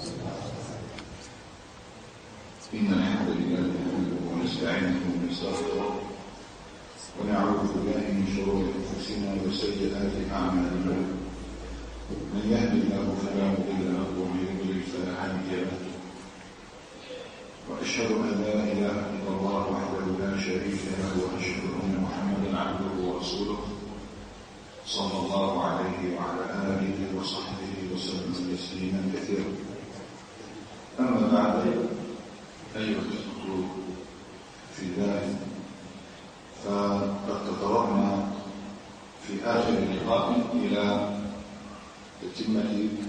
إن الحمد لله نحمده ونستعينه ونستغفره ونعوذ بالله من شرور أنفسنا وسيئات أعمالنا. من يهد الله فلا مضل له ومن يضلل فلا هادي له. وأشهد أن لا إله إلا الله وحده لا شريك له وأشهد أن محمدا عبده ورسوله صلى الله عليه وعلى آله وصحبه وسلم تسليما كثيرا. أما بعد، أيها الأخوة في الله، فقد تطرقنا في آخر اللقاء إلى تتمة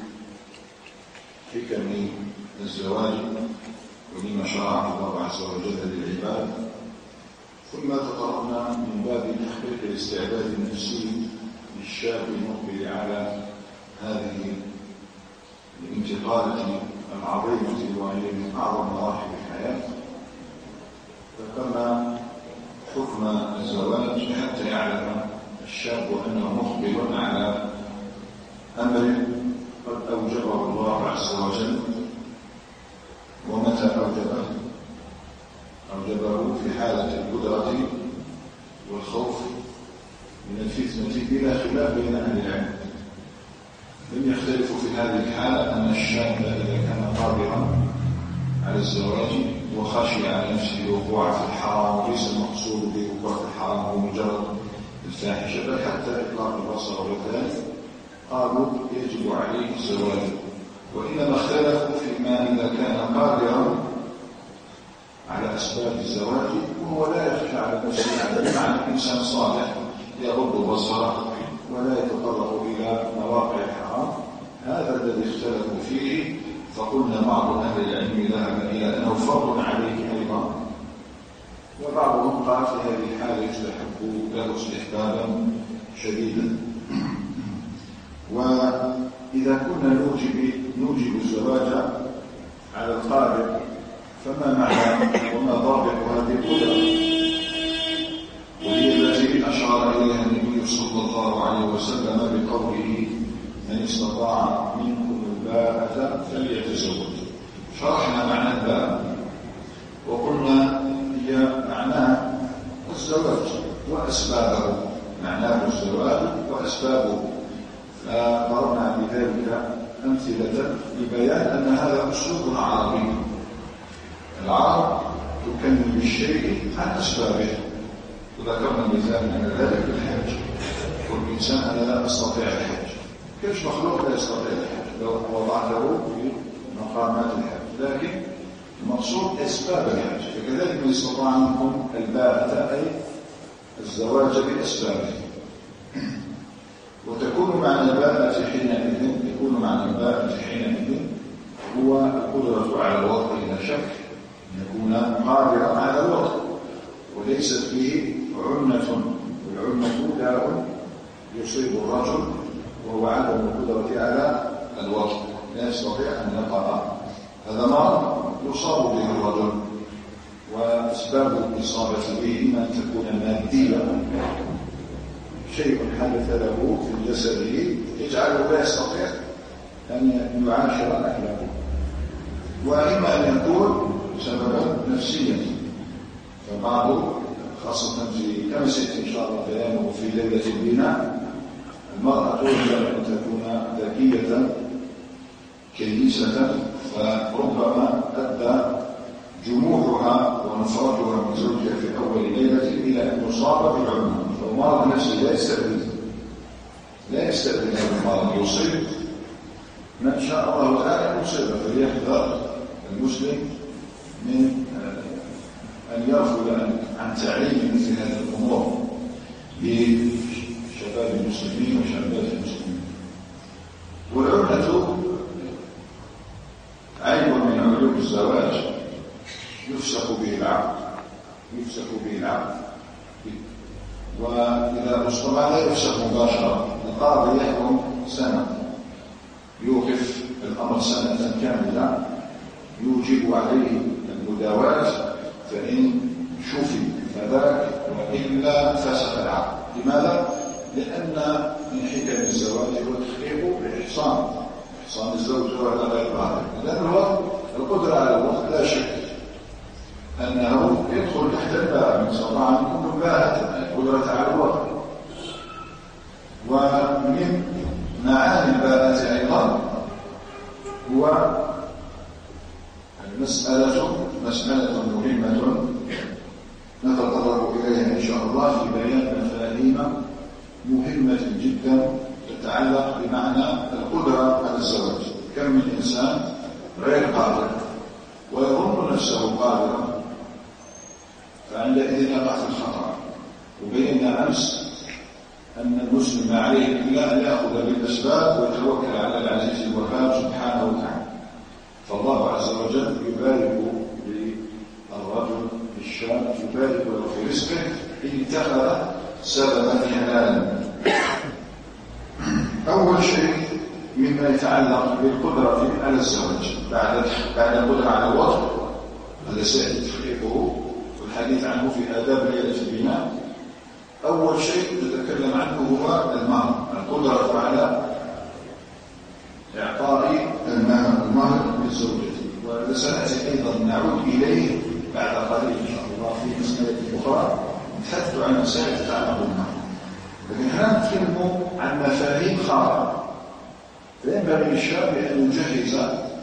حكم الزواج ولما شرع الله عز وجل للعباد، ثم تطرقنا من باب تحقيق الاستعداد النفسي للشاب المقبل على هذه الانتقالة العظيمة وهي من أعظم مراحل الحياة. ذكرنا حكم الزواج حتى يعلم الشاب أنه مقبل على أمر قد أوجبه الله عز وجل. ومتى أوجبه في حالة القدرة والخوف من الفتنة بلا خلاف بين أهل العلم. لم يختلفوا في هذه الحالة أن الشاب إذا كان قادرا على الزواج وخشي على نفسه الوقوع في الحرام، وليس المقصود بوقوع في الحرام هو مجرد الفاحشة بل حتى إطلاق البصر والثالث، قالوا يجب عليه الزواج. وإنما اختلفوا فيما إذا كان قادرا على أسباب الزواج وهو لا يخشى على نفسه، بمعنى إنسان صالح يغض بصره ولا يتطرق إلى مواقع الحرام. هذا الذي اختلفوا فيه، فقلنا بعض أهل العلم ذهب إلى أنه فرض عليه أيضا، وبعضهم قال في هذه الحالة يستحب له استحبابا شديدا. وإذا كنا نوجب الزواج على القادر، فما معنى وما ضابط هذه القدرة؟ وهي التي أشار إليها النبي صلى الله عليه وسلم بقوله: من استطاع منكم الباءة فليتزوج. شرحنا معنى الباء وقلنا هي معناها الزواج وأسبابه، معناه الزواج وأسبابه. فضربنا بذلك أمثلة لبيان أن هذا أسلوب عربي. العرب تكلم بالشيء عن أسبابه، وذكرنا مثال من ذلك الحج. والإنسان أنا لا أستطيع الحج، كيف مخلوق لا يستطيع الحج لو وضعته في مقامات الحج؟ لكن المقصود أسباب الحج. فكذلك من استطاع منكم الباءة أي الزواج بأسبابه. وتكون معنى الباءة حينئذ هو القدرة على الوطء إلى شك، أن يكون قادرا على الوطء وليست فيه عنة. والعنة داء يصيب الرجل وهو عدم القدرة على الوطء، لا يستطيع أن يقع. هذا مرض يصاب به الرجل، وأسباب الإصابة به إما أن تكون مادية، شيء حدث له في جسده يجعله لا يستطيع أن يعاشر أهله، وإما أن يكون سببا نفسيا. فبعض خاصة كما سيأتي إن شاء الله بيانه في ليلة البناء، المرأة يجب أن تكون ذكية كيسة، فربما أدى جموحها ونفرتها من زوجها في أول ليلة إلى أن يصاب بالعمى. فالمرض نفسه لا يستأذن هذا المرض، يصيب من شاء الله تعالى مصيبة. فليحذر المسلم من أن يرفض عن تعليم مثل هذه الأمور لشباب المسلمين وشابات المسلمين. والعمة عيب من عيوب الزواج يفسخ به العقد. وإذا طبعا لا يفسخ مباشرة، القاضي يحكم سنة، يوقف الأمر سنة كاملة، يوجب عليه المداواة، فإن شفي فذاك وإلا فسخ العقد. لماذا؟ لأن من حكم الزواج هو تحقيق الإحصان صام الزوج ولا غير ظاهر، لأنه القدرة على الوقت لا شك أنه يدخل تحت الباء، من استطاع منكم الباءة القدرة على الوقت. ومن معاني الباءة أيضا هو مسألة مهمة نتطرق إليها إن شاء الله في بيان مفاهيم مهمة جدا تتعلق بمعنى القدرة على الزواج. كم من إنسان غير قادر ويظن نفسه قادرا، فعندئذ يقع في الخطأ. وبينا أمس أن المسلم ما عليه إلا أن يأخذ بالأسباب ويتوكل على العزيز الوهاب سبحانه وتعالى. فالله عز وجل يبارك للرجل الشاب، يبارك له في رزقه إن اتخذ سببا حلالا. أول شيء مما يتعلق بالقدرة على الزواج بعد القدرة على الوطن، هذا سيأتي تحقيقه والحديث عنه في آداب ليلة البناء. أول شيء نتكلم عنه هو المهر، القدرة على إعطاء المهر للزوجة، وسنأتي أيضا نعود إليه بعد قليل إن شاء الله في مسألة أخرى نتحدث عن مسائل تتعلق بالمهر. لكن هنا نتكلم عن مفاهيم خاطئة، فينبغي للشاب أن يجهز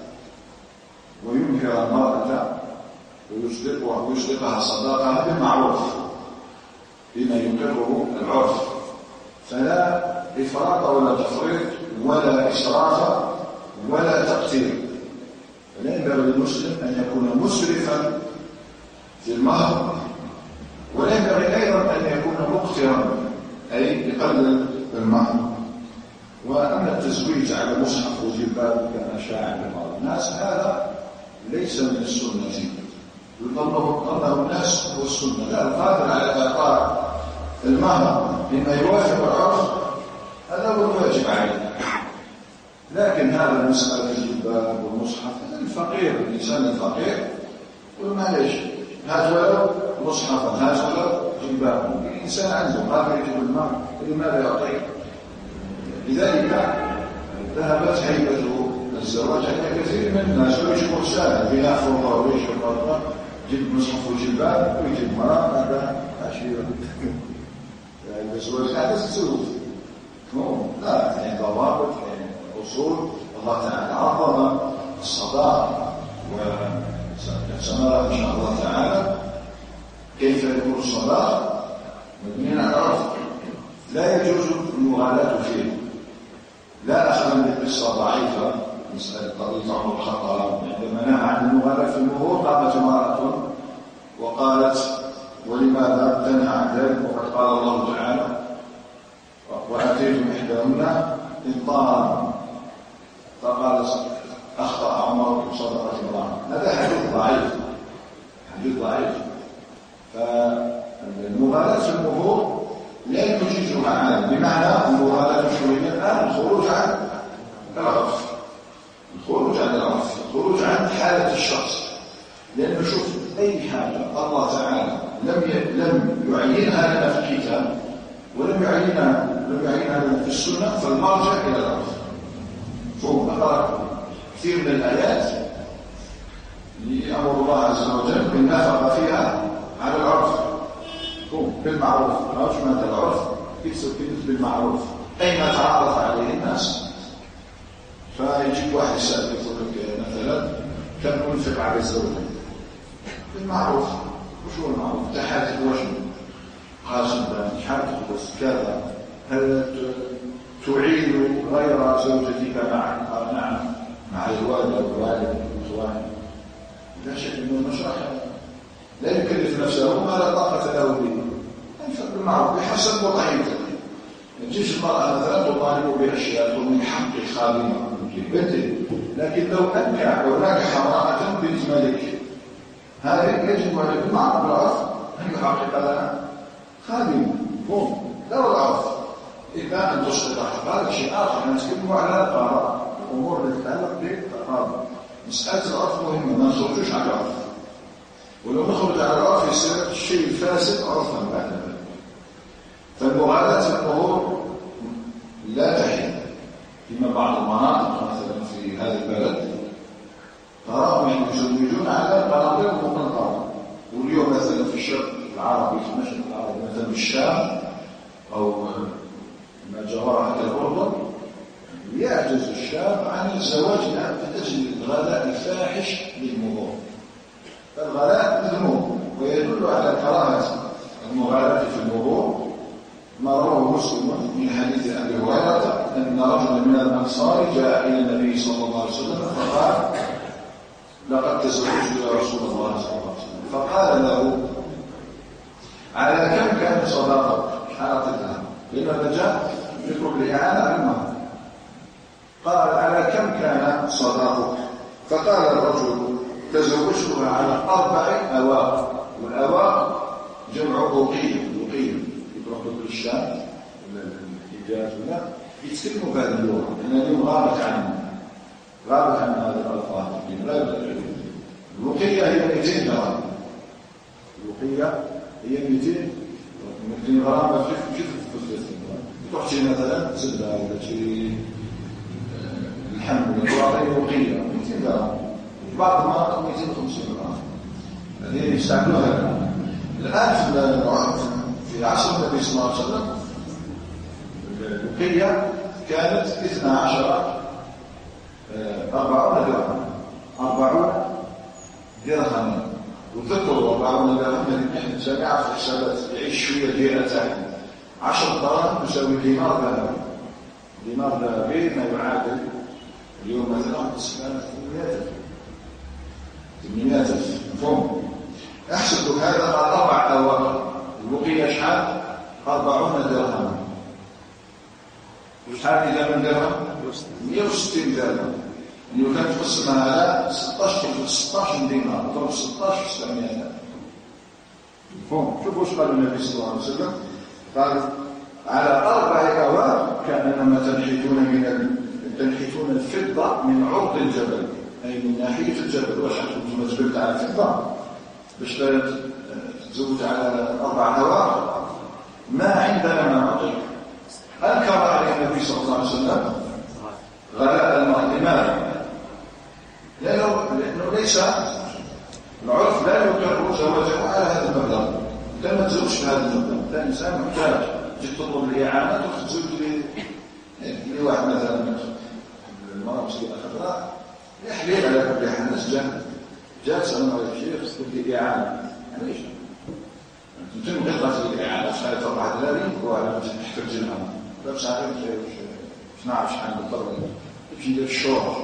وينكر المرأة ويصدقها صداقها بالمعروف بما يقره العرف، فلا إفراط ولا تفريط ولا إسراف ولا تقتير. فلا ينبغي للمسلم أن يكون مسرفا في المهر، ولا ينبغي أيضا أن يكون مقترا أي يقلل المهر. وأما التزويج على مصحف وجبال كما شاع بعض الناس هذا ليس من السنة، يظنه الناس هو السنة. لا، القادر على إعطاء المهر مما يوافق العرف هذا هو الواجب عليه. لكن هذا المسألة الجبال والمصحف الفقير، الإنسان الفقير يقول معليش هات ولو مصحفا، هات ولو جبال. الإنسان عنده قادر يجيب المهر، لماذا يعطيه؟ لذلك ذهبت هيبة الزواج عند كثير من الناس ويشكر سهل بناء فوضى ويشكر مرة جيب مصحف وجبال ويجيب مرأة هذا عشيرة. يعني الزواج هذا سلوك لا، يعني ضوابط، يعني أصول. الله تعالى عظم الصداق وسنرى إن شاء الله تعالى كيف يكون الصداق مبني على العرف، لا يجوز المغالاة فيه. لا أخذ من القصة ضعيفة، مسألة قضية عمر الخطاب عندما نهى عن المغالاة في المهور قامت امرأة وقالت ولماذا تنهى عن ذلك وقد قال الله تعالى وآتيتم إحداهن قنطارا، فقالت أخطأ عمر وصدقت امرأة. هذا حديث ضعيف، حديث ضعيف. فالمغالاة في المهور لا يجوزها عالم، بمعنى المغالاة شوية الآن الخروج عن العرف، الخروج عن العرف، الخروج عن حالة الشخص. لأنه شوف أي حاجة الله تعالى لم يعينها لنا في الكتاب ولم يعينها لنا في السنة، فالمرجع إلى العرف. فهو أقرأ كثير من الآيات لأمر الله عز وجل بالنفقة فيها على العرف بالمعروف. معروف ماذا العرف؟ يكسب بالمعروف أين تعرف عليه الناس. فيجيب واحد يسأل يقول لك مثلا كم ينفق على الزوجة؟ بالمعروف. وشو المعروف؟ تحاتي الرجل قاسم باني حركة بس كذا، هل تعين غير زوجتك معك؟ قال نعم، مع الوالد والوالد والإخوان. لا شك أنه المشرح لا يكلف نفسه ما لا طاقة له به، ينفق بالمعروف بحسب وضعيته. ما تجيش المرأة مثلا تطالب بأشياء من حق خادمة بنته، لكن لو أنكح ونكح امرأة بنت ملك هذه يجب عليه بالمعروف بالعرف أن يحقق لها خادمة. لا العرف إلا أن تصدق حقها شيء آخر. نتكلم على القرار، الأمور التي تتعلق بالقرار. مسألة العرف مهمة، ما نخرجوش على العرف، ولو نخرج على العرف يصير الشيء الفاسد عرفا بعد ذلك. فالمغالاة في الأمور لا تحل. فيما بعض المناطق مثلا في في هذا البلد تراهم يزوجون على القناطير المقنطرة. واليوم مثلا في الشرق العربي في المشرق العربي مثلا الشام أو ما جاورها كالأردن يعجز الشاب عن الزواج لأجل الغلاء الفاحش للمرور. فالغلاء مذموم ويدل على كراهة المغالاة في المرور ما رواه مسلم من حديث أبي هريرة أن رجلا من الأنصار جاء إلى النبي صلى الله عليه وسلم فقال لقد تزوجت يا رسول الله صلى الله عليه وسلم. فقال له على كم كان صداقتك؟ حالة الآن لما جاء ذكر الإعانة على المهر. قال على كم كان صداقتك؟ فقال الرجل تزوجتها على 4 أواق. والأواق جمع أوقية. يروحوا بالشام ولا الحجاز ولا يتكلموا بهذه اللغة لأن اليوم غابت عن هذه الألفاظ. الوقية هي 200 درهم. الوقية هي 200 غرام كيف تروح تشري مثلا زبدة ولا تشري الحمد لله وقية 200 درهم. بعض المناطق 250 درهم. هذه يستعملوها الآن في عصر النبي صلى الله عليه وسلم الوقية كانت 40 درهم. 40 درهم. وذكروا 40 درهم من نحن جماعة في حسابات يعيش شوية ديالها تاعنا 10 دراهم تساوي دينار ذهبي. دينار ذهبي ما يعادل اليوم مثلا 800,000 مفهوم. احسب هذا على 4 أواق. الوقية شحال؟ 40 درهم. وشحال إذا من درهم؟ 160 درهم. لو كانت تقسمها على 16 دينار ضرب 16 700,000. مفهوم. شوفوا واش قال النبي صلى الله عليه وسلم. قال على 4 أواق كأنما تنحتون الفضة من عرض الجبل أي من ناحية الجبل. واش أنتم تجبلت على الفضة باش تزوج على 4 أواق ما عندنا ما نعطيك. أنكر عليه النبي صلى الله عليه وسلم غلاء المال. لماذا؟ لأنه ليس العرف لا يقر زواجه على هذا المبلغ. لما تزوجش بهذا المبلغ الإنسان محتاج تجي تطلب الإعانة تروح تزوج لواحد مثلا المرأة مسكينة خضراء يحليل على كل حال. الناس جاء سلام على الشيخ تقول لي إعانة. ليش؟ يمكن غير الإعانة شحال تربح دلالي وعلى تحتاج لها لا مش عارف 12 شحال بالضبط باش ندير الشورى.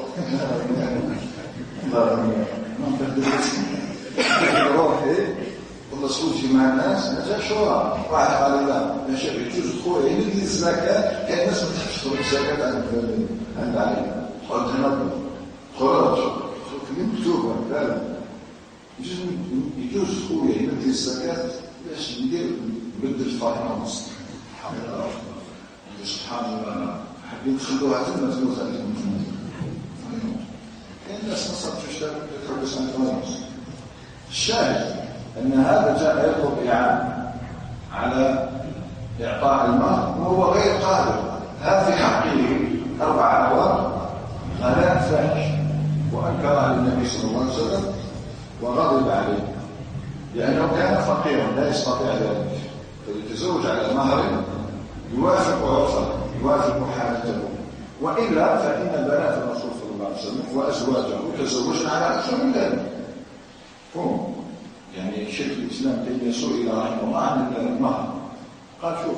ما نقدرش روحي والله صوتي مع الناس جا شورى. واحد قال لا يا شيخ يجوز خويا يدير الزكاة. كاين الناس ما تحبش تخرج الزكاة عند عليها قلت هنا خرج مكتوبة. لا يجوز خويا يدير الزكاة باش نبدل الفاينة ونص. سبحان الله حابين نخلوها تما تموت عليهم. كاين ناس نصرف في الشارع تحبس عن الفاينة. الشاهد أن هذا جاء يطلب إعانة على إعطاء المال وهو غير قادر. هذا في حقه 4 أواق غلاء فاحش. وأنكر على النبي صلى الله عليه وسلم وغضب عليه لأنه كان فقيرا لا يستطيع ذلك. فليتزوج على مهر يوافق عرفه يوافق حالته. وإلا فإن بنات الرسول صلى الله عليه وسلم وأزواجه تزوجن على أكثر من ذلك. فهم يعني شيخ الإسلام تيمية سئل رحمه الله عن المهر قال شوف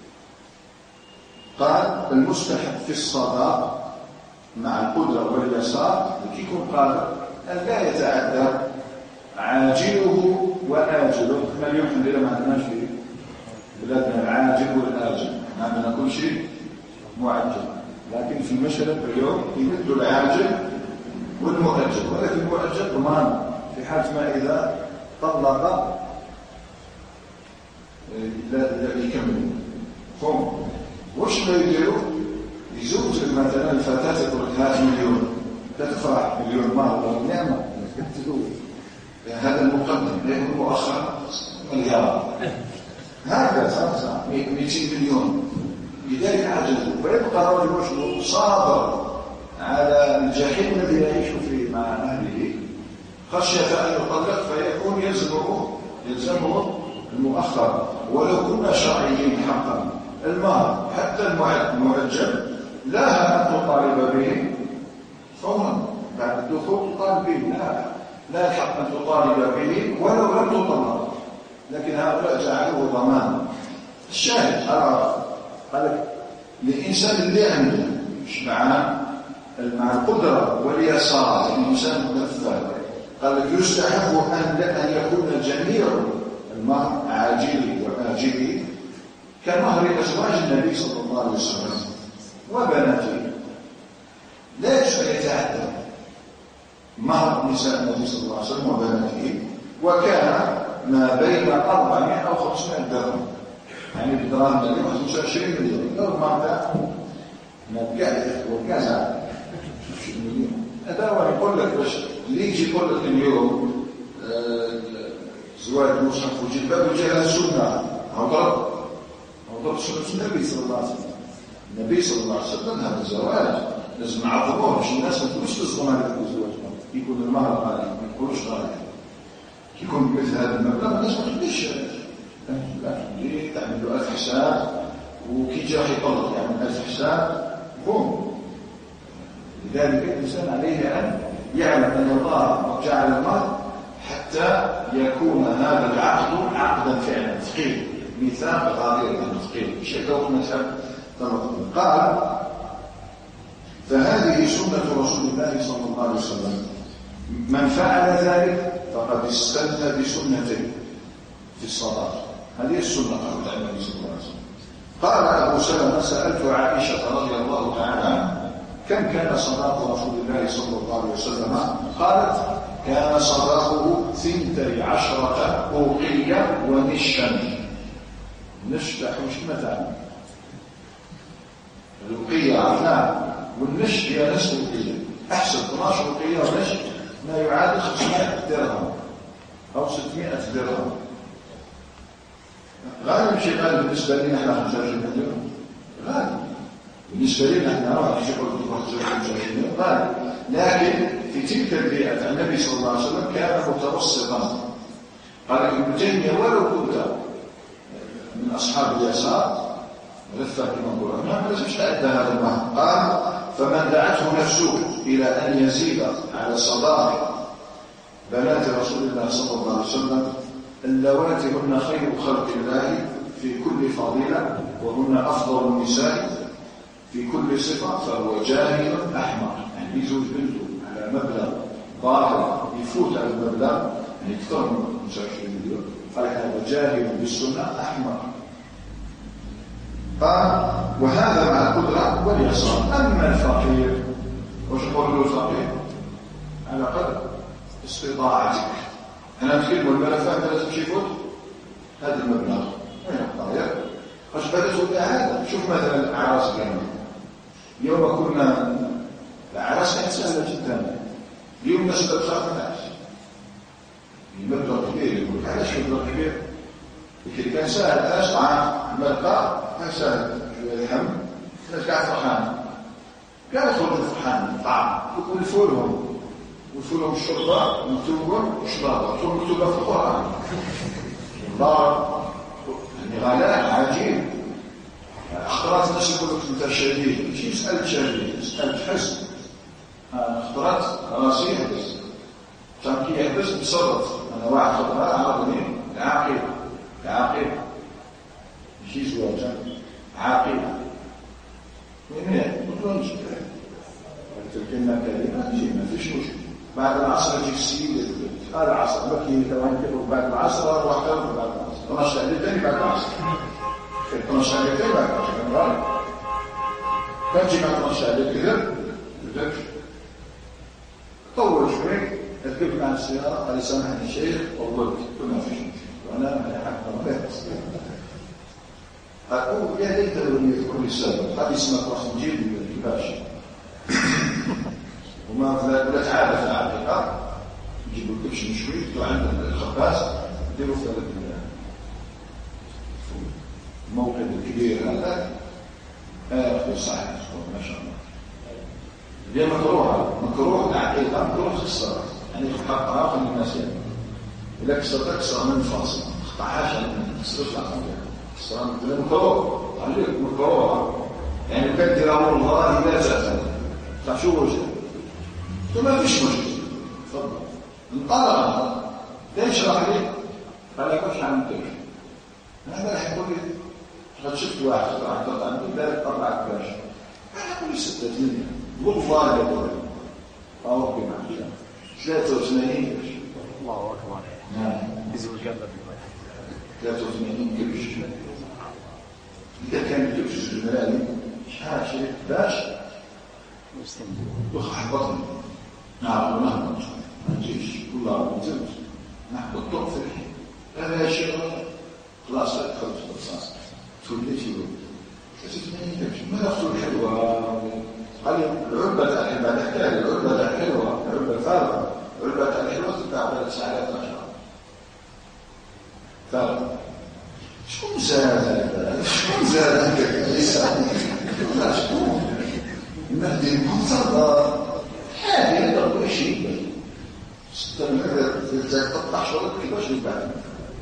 قال المستحب في الصداق مع القدرة واليسار كي يكون قادر أن لا يتعدى عاجله وآجله. احنا اليوم عندنا ما عندناش في بلادنا العاجل والآجل. عندنا كل شيء معجل. لكن في المشرق اليوم يمد العاجل والمؤجل. ولكن المؤجل ضمان في حال ما إذا طلق لا يكمل. هم واش ما يديروا؟ يزوج مثلا الفتاة تقول لك 3 مليون تدفع مليون مهر ولا نعمة تزوج. هذا المقدم لأنه المؤخر مليار. هكذا 200 مليون. لذلك عجزوا. ويبقى الرجل صابر على الجحيم الذي يعيش فيه مع أهله خشية أن يطلق فيكون يلزمه المؤخر. ولو كنا شرعيين حقا المهر حتى المعجل لا أن تطالب به فورا بعد الدخول تطالب به، لا الحق أن تطالب به ولو لم تطلق، لكن هؤلاء جعلوه ضمان. الشاهد قال لك الإنسان اللي عنده مع القدرة واليسار الإنسان مكفل، قال لك يستحب أن يكون جميع المهر عاجله وآجله كمهر أزواج النبي صلى الله عليه وسلم وبناته، لا يجوز أن يتعدى مهر نساء النبي صلى الله عليه وسلم وبناته، وكان ما بين 400 أو 500 درهم، يعني بدراهم النبي 25 مليون لو ما نبقى وكذا هذا هو يقول لك باش اللي يجي يقول لك اليوم زواج مصحف وجلباب وجهها السنه هو ضرب سنه النبي صلى الله عليه وسلم. النبي صلى الله عليه وسلم هذا الزواج لازم نعظموه باش الناس ما تقولش تصغم هذا الزواج، يكون المهر غالي ما يكونش غالي، يكون مثل هذا المبلغ الناس ما تقولش لا تعمل له 1000 حساب وكي جا يطلق يعمل 1000 حساب بوم. لذلك الإنسان عليه أن يعلم أن الله جعل المهر حتى يكون هذا العقد عقدا فعلا ثقيل، ميثاق غادر ثقيل شكوى مثلا. قال فهذه سنة رسول الله صلى الله عليه وسلم، من فعل ذلك فقد استنى بسنته في الصلاة. هذه السنة قالت النبي صلى الله عليه وسلم. قال أبو سلمة سألت عائشة رضي الله تعالى عنها كم كان صداق رسول الله صلى الله عليه وسلم؟ قالت كان صداقه 12 أوقية ونشا. النش تحوش متى؟ الأوقية عرفناها، والنش هي نصف أوقية. أحسب 12 أوقية ونش ما يعادل 500 درهم أو 600 درهم. غالب شيء غالب بالنسبة لنا احنا 25 مليون غالب، بالنسبة لنا احنا نروح نشوف 25 مليون غالب، لكن في تلك البيئة النبي صلى الله عليه وسلم كان متوسطا. قال ابن تيمية ولو كنت من أصحاب اليسار لفة كما نقول ما لازمش تعدى هذا المهر. قال فمن دعته نفسه إلى أن يزيد على صداق بنات رسول الله صلى الله عليه وسلم اللواتي هن خير خلق الله في كل فضيلة وهن أفضل النساء في كل صفة فهو جاهل أحمق، يعني يزوج بنته على مبلغ ظاهر يفوت على المبلغ يعني أكثر من 25 مليون، قال هذا جاهل بالسنة أحمق. قال وهذا مع القدرة واليسار. أما الفقير وش نقول له الفقير؟ على قدر استطاعتك. أنا أتكلم الملفات لازم يفوت هذا المبلغ طيب واش بدأت هذا. شوف مثلا الأعراس كانوا يوم كنا الأعراس كانت سهلة جدا، اليوم الناس تخاف من الناس المبلغ كبير. يقول علاش مبلغ كبير؟ لكن كان سهل الناس طعام الملقى كان سهل شوية الحم الناس قاعد فرحان قاعد يخرجوا فرحان الطعام ويلفولهم وصولهم الشرطة مكتوبة وشرابة مكتوبة في القرآن ضار يعني غلاء عجيب. اخترت الناس يقول لك انت شديد مش يسألك شديد يسألك حس. اخترت راسي يحبس كان كي يحبس بصرت انا واحد خضراء عرضني عاقل ماشي زواجا عاقل من هنا مطلونش قلت الكلمة كلمة تجي ما فيش مشكلة. بعد العصر يجي السيد قال العصر بكي توانكر بعد العصر اروح اكلم بعد العصر 12 ساعه ثاني بعد العصر 12 ساعه ثاني بعد العصر كان جي بعد 12 ساعه كذا طول شوي ركبنا على السياره قال سامحني الشيخ طولت ما فيش مشكله وانا حق ما اقول يا ليت لو يذكر لي السبب هذه اسمها راس نجيب الباشا وما ولا تعالى في العقيقة يجيبوا الكبش مشوي وعند الخباز يديروا في الموقد الكبير هذا في صحيح ما شاء الله هي مكروه العقيقة مكروه خسارة، يعني تحققها في الناس يعني. إذا كسر من الفاصل ما تقطعهاش ما تكسرش العقيقة، كسرها من مكروه، عليك مكروه يعني كان ديرها والله لا زال شو وجه ما فيش مشكلة. تفضل انطلق ليش راح ليه؟ قال لك واش عم تقول؟ هذا راح يقول لي قد شفت واحد راح يقطع عندي ذلك قطع كاش انا اقول 6 8 والله يقول او بما 83 الله اكبر. نعم بزول كذا 83 كبش. اذا كان الكبش الملالي شحال باش يحبطني نعم ونهبط ما نجيش والله نزلت نحبط طرفي هذا يا شيخ خلاص دخلت في الرصاص توليت يقول 83 كبش ما نفسه الحلوة. قال لي العلبة تاع الحلوة تحكي لي العلبة تاع الحلوة العلبة الفارغة العلبة تاع الحلوة تتباع ب 9,000 فارغة. شكون زاد هذا؟ شكون زاد هكا؟ شكون؟ المهدي المنتظر هذه يضرب شيء تقطع شغلك كيفاش يبان.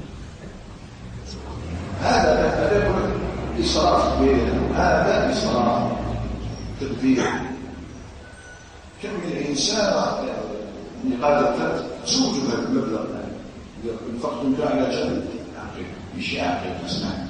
هذا يقول إسراف كبير، هذا إسراف تدبير. كم من الإنسان اللي قادر تزوج بهذا المبلغ الفقد نتاعو على جنب مش عاقل مسمع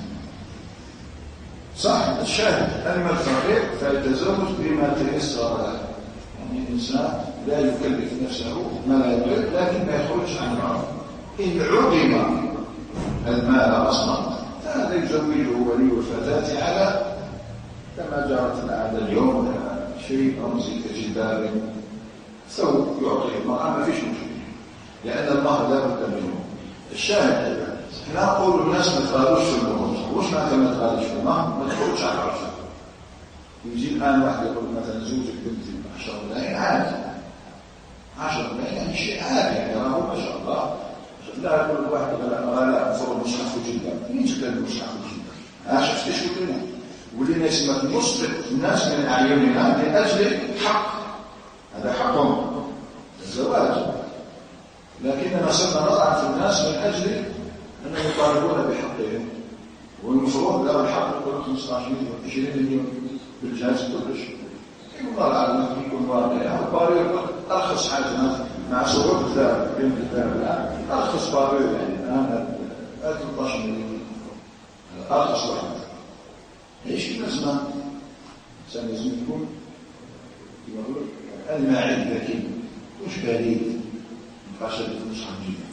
صح. الشاهد أما الفقير فيتزوج بما تيسر له، يعني الإنسان لا يكلف نفسه ما لا يطيق لكن ما يخرج عن العرف. إن عدم المال أصلا فهذا يزوجه ولي الفتاة على كما جرت العادة اليوم شيء رمزي كجدار ثوب يعطيه المرأة ما فيش مشكلة لأن المهر لا بد منه. الشاهد احنا نقول الناس ما تغالوش في المهر. وش معنى ما تغالوش في المهر؟ ما تخرجش على العرف. يجي الآن واحد يقول مثلا زوجك بنتي 10 ملايين عادي 10 ملايين يعني شيء عادي يعني راهو ما شاء الله. لا يقول الواحد لا مفروض مصحف جدا مين جبت المصحف جدا؟ شفت ايش قلت لنا؟ ولينا اسمك نصبت الناس من اعيننا لاجل حق، هذا حقهم الزواج، لكننا صرنا نضع في الناس من اجل انهم يطالبون بحقهم، والمفروض له الحق يقول 15 مليون 20 مليون بالجهاز كلش. والله العظيم يكون واقع البارير ارخص حاجه مع صعوبه الذهب قيمه الذهب الان ارخص بارير يعني الان 13 مليون ارخص واحد. ايش لازم الانسان لازم يكون كما يقول الماعي ذكي مش بليد ما ينفعش المصحف جدا.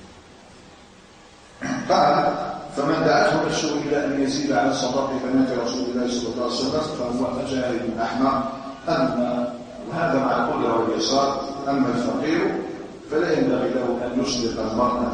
قال فمن دعته نفسه الى ان يزيد على صداق بنات رسول الله صلى الله عليه وسلم فهو جاهل احمق. اما وهذا مع القدره واليسار. اما الفقير فلا ينبغي له ان يصدق المراه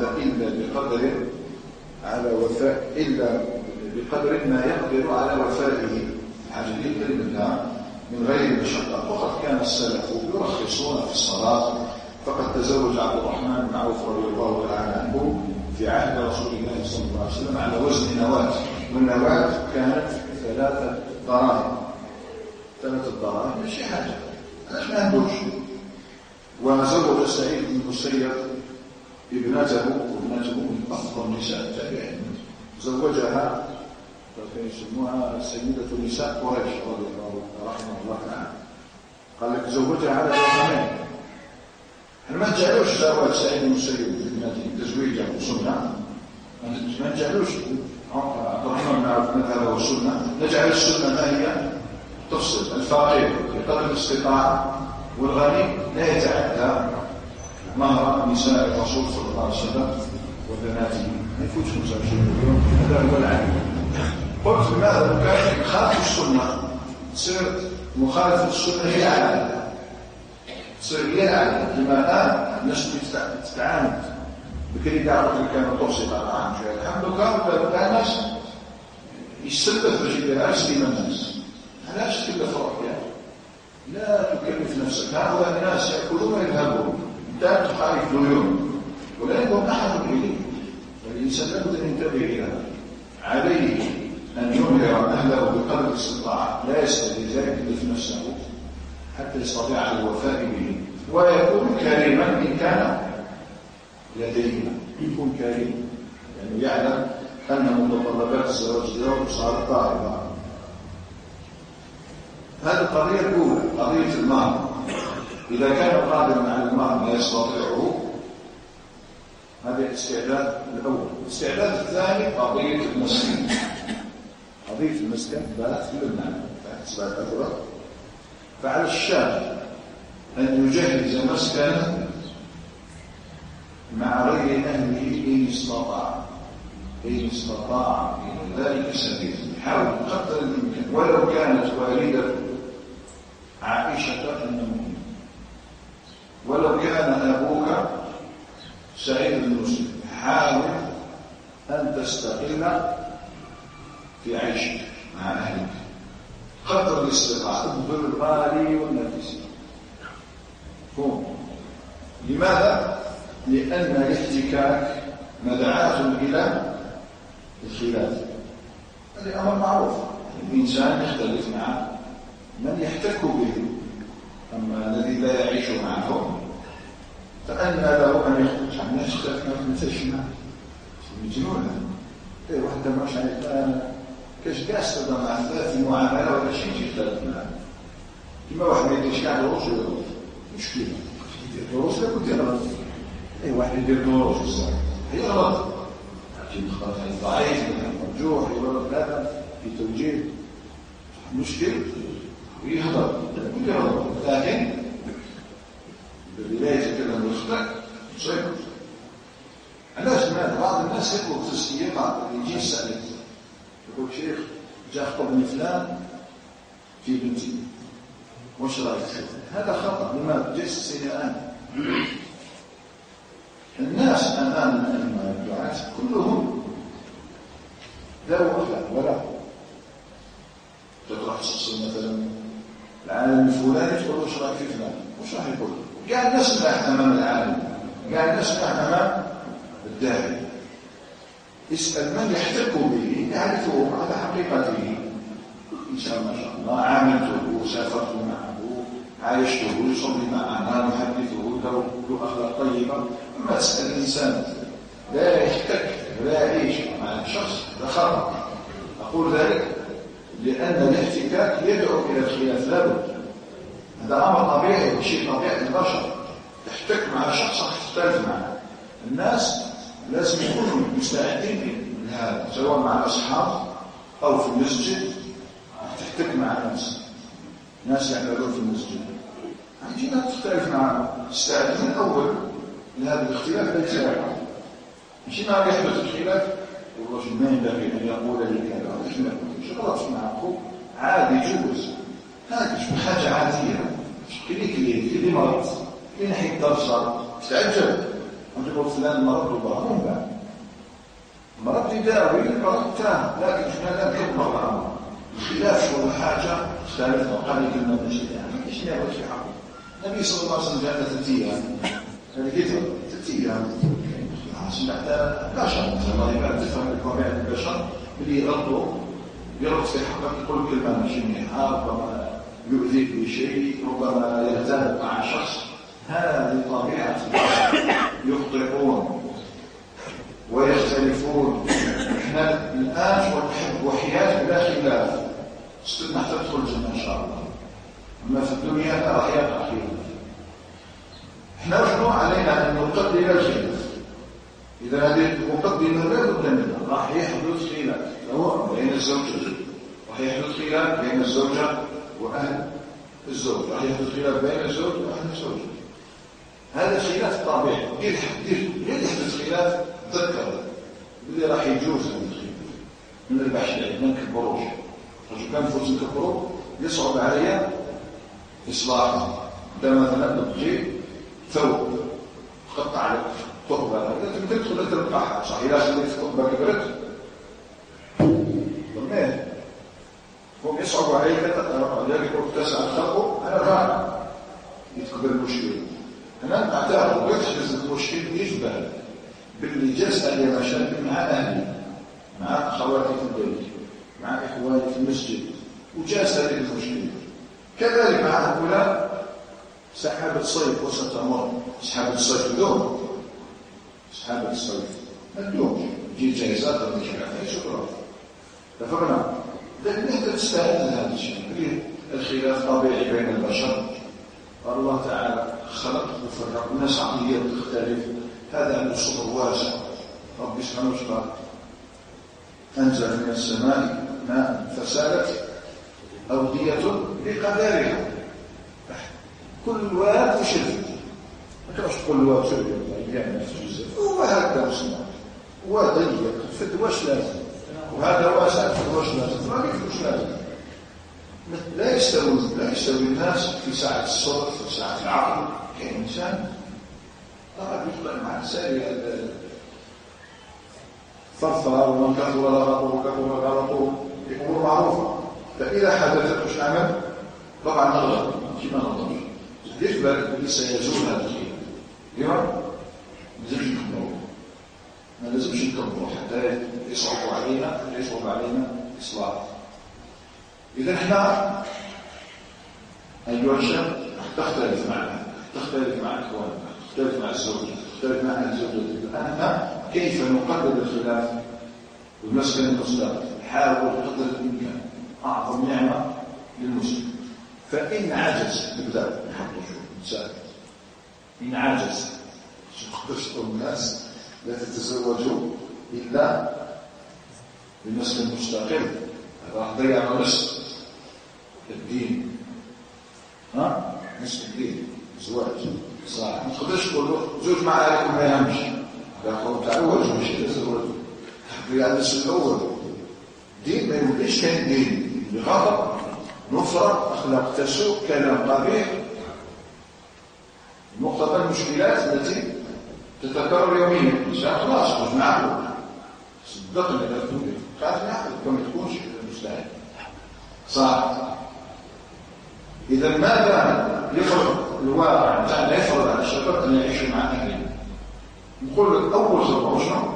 الا بقدر ما يقدر على وفائه عجلين كلمتها من غير مشقه. وقد كان السلف يرخصون في الصلاه، فقد تزوج عبد الرحمن بن عوف رضي الله تعالى عنه في عهد رسول الله صلى الله عليه وسلم على وزن نواة، والنواة كانت 3 دراهم. 3 دراهم مش حاجه علاش ما عندوش. وزوج سعيد بن المسيب ابنته من افضل نساء التابعين، زوجها يسموها سيدة نساء قريش رضي الله رحمه الله تعالى. قال لك زوجها على درهمين. احنا ما نجعلوش زواج سعيد المسيب ابنته تزويجه سنه، ما نجعلوش عبد الرحمن بن عوف مثلا هو السنه. نجعل السنه ما هي؟ تفصل الفقير بقدر الاستطاعه والغني لا يتعدى مهر نساء الرسول صلى الله عليه وسلم وبناته ما يفوتش 25 مليون. هذا هو العدل. قلت لماذا كان يخالف السنه؟ تصير مخالفه السنه هي العدل، تصير هي العدل. لما الان الناس تتعامل بكري دعوه اللي كانوا تبسط على عام شويه الحمد كانوا بتاع الناس يسلف باش يديرها يسلم الناس. علاش تكلف روحك يعني؟ لا تكلف نفسك. هؤلاء الناس ياكلون ويذهبون، انت تخالف ديون ولا يكون احد اليه. فالانسان لابد ان ينتبه الى هذا. عليه ان يمهر اهله بقدر الاستطاعه، لا يستطيع ذلك يكلف نفسه حتى يستطيع الوفاء به، ويكون كريما إن كان لديه، يكون كريم يعني يعلم أن متطلبات الزواج له صارت طائبة. هذه القضية الأولى، قضية المهر. إذا كان قادرا على المهر ما يستطيعه، هذا الاستعداد الأول. الاستعداد الثاني قضية المسكن. قضية المسكن بات في المعنى فحسب الأثرة. فعلى الشاب أن يجهز مسكنا مع غير أهله إن استطاع إلى ذلك سبيل. يحاول بقدر الإمكان، ولو كانت والدة عائشة المؤمنة، ولو كان أبوك سعيد بن مسلم، حاول أن تستقل في عيشك مع أهلك قدر الاستطاعة بالغالي والنفيس. لماذا؟ لأن الاحتكاك مدعاة إلى الخلاف. هذا أمر معروف، الإنسان يختلف مع من يحتك به، أما الذي لا يعيش معه فأن له أن يخرج عن يختلف ما تسمع مجنونة. واحدة مش عارف كاش قاس مع ذات المعاملة ولا شيء يختلف معه. كما واحد ما يديرش كاع دروس ولا مشكلة، يدير دروس لا كنت غلط. واحد يدير دروس الصراحة هي غلط، لكن خلاص ضعيف مرجوح يورد هذا في توجيه مشكل ويهضر كنت غلط، لكن بالبداية يتكلم ويخطئ صحيح. علاش ماذا؟ بعض الناس يطلب تزكية، بعض يجي يسألك يقول شيخ جاء خطبني فلان في بنتي وش رايك؟ هذا خطأ. لماذا؟ جاء السيئان. الناس أمام الدعاة كلهم ذو أخلاق ولا تروح تصل مثلا العالم الفلاني تقول وش رايك في فلان؟ وش راح يقول؟ قاعد نسمع أمام العالم، قاعد نسمع أمام الداعي. اسأل من يحتك به يعرفه على حقيقته. إنسان ما شاء الله عاملته، سافرت معه، عايشته، يصلي معنا، نحدثه، له أخلاق طيبة. أما تسأل الإنسان لا يحتك ولا يعيش مع شخص، هذا خطأ. أقول ذلك لأن الاحتكاك يدعو إلى الخلاف لابد. هذا أمر طبيعي، شيء طبيعي البشر. تحتك مع شخص تختلف معه. الناس لازم يكونوا مستعدين لهذا، سواء مع الأصحاب أو في المسجد. تحتك مع ناس يعملون في المسجد، عندنا تختلف معهم، استعد من أول لهذا الاختلاف ليس يعلم. مش ما يحدث الخلاف والرجل ما ينبغي أن يقول لي كذا، مش غلط مع أخوه عادي يجوز، هذا مش حاجة عادية. كلي مرض، كلي نحيد درسة تعجب نقول فلان مرض وبرهون بعد مرض يداوي المرض تام، لكن شنا لا نكبر الأمر. الخلاف شو حاجة ثالثة وقال كلمة من شيء يعني إيش نعمل في حقه؟ النبي صلى الله عليه وسلم جاءنا 3 أيام، هذا كثر 3 أيام. سمعت بشر الله يبارك تفهم الطبيعة البشر اللي يرد في حقك، يقول كلمة ماشي مليحة، ربما يؤذيك بشيء، ربما يغتاب مع شخص. هذه طبيعة البشر، يخطئون ويختلفون. احنا الآن ونحب وحياة بلا خلاف، استنى حتى تدخل الجنة إن شاء الله. أما في الدنيا لا راح يقع خلاف. احنا شنو علينا أن نقدم الخلاف؟ إذا هذه مقدمة لا بد منها، راح يحدث خلاف بين الزوجين، راح يحدث خلاف بين الزوجة وأهل الزوج، راح يحدث خلاف بين الزوج وأهل الزوج. هذا خلاف طبيعي. غير يحدث خلاف تذكر اللي راح يجوز هذا الخلاف من البحث ما نكبروش. رجل كان فوز نكبرو يصعب عليا إصلاحه. ده مثلا تجي ثوب قطع لك تقبل، لكن تدخل تلقاها صحيح. لا خليت تقبل كبرت ضمنه هم يصعب عليك ذلك تسعى الخلق على الراحة يتقبل المشكلة. أنا أعتقد ويحدث المشكل يشبه باللي جلس لي مشاكل مع أهلي، مع أخواتي في البيت، مع إخواني في المسجد، وجلس لي المشكلة. كذلك مع هؤلاء سحابة الصيف وستمر. سحابة الصيف تدوم، سحابة الصيف ما تدوم، تجي جائزات ولا شيء شكرا اتفقنا. لكن انت تستعد هذا الشيء. الخلاف طبيعي بين البشر، الله تعالى خلق وفرق الناس، عقليات تختلف، هذا عنده صبر واسع. ربي سبحانه وتعالى انزل من السماء ماء فسالت اودية بقدرها، كل واد وشرب. ما تروحش تقول واد شرب يعني في الجزء هو هكذا مسمى وضيق فدواش لازم، وهذا واسع فدواش لازم، ما بيفوش لازم. لا يستوي الناس في ساعة الصبر، في ساعة العقل. كإنسان طبعا يقبل مع سائر فرفر، ومن كثر لغطه وكثر غلطه بأمور معروفة. فإذا حدثت مش نعمل طبعا نغلط كما نغلط. يقبل اللي سيزول هذا الخير لما ما لازمش نكبروا حتى يصعبوا علينا إصلاح. إذا احنا أيها الشاب تختلف معنا، تختلف مع إخواننا، تختلف مع الزوجة، تختلف مع أهل زوجتك. أنت كيف نقدر الخلاف والمسكن المستقبل؟ حاول قدر الإمكان أعظم نعمة للمسلم. فإن عجز نبدأ نحطه نساعد. إن عجز تقدرش الناس لا تتزوجوا إلا بالمسكن المستقل، راح تضيع نصف الدين. نصف الدين زواج صح. ما تقدرش تقول له زوج مع عليك ما يهمش، لا هو تعوج مش يتزوج، تضيع النصف الاول. دين ما يمكنش كان دين بغضب، نفرة، اخلاق تسوء، كلام قبيح، مقتضى المشكلات التي تتكرر يوميا. خلاص خرج معه صدقني لا تقول خاف نعقل كما تكونش مستعد صح. إذا ماذا يفرض الواقع تاعنا؟ يفرض على الشباب أن يعيشوا مع أهلهم. نقول لك أول خطوة شنو؟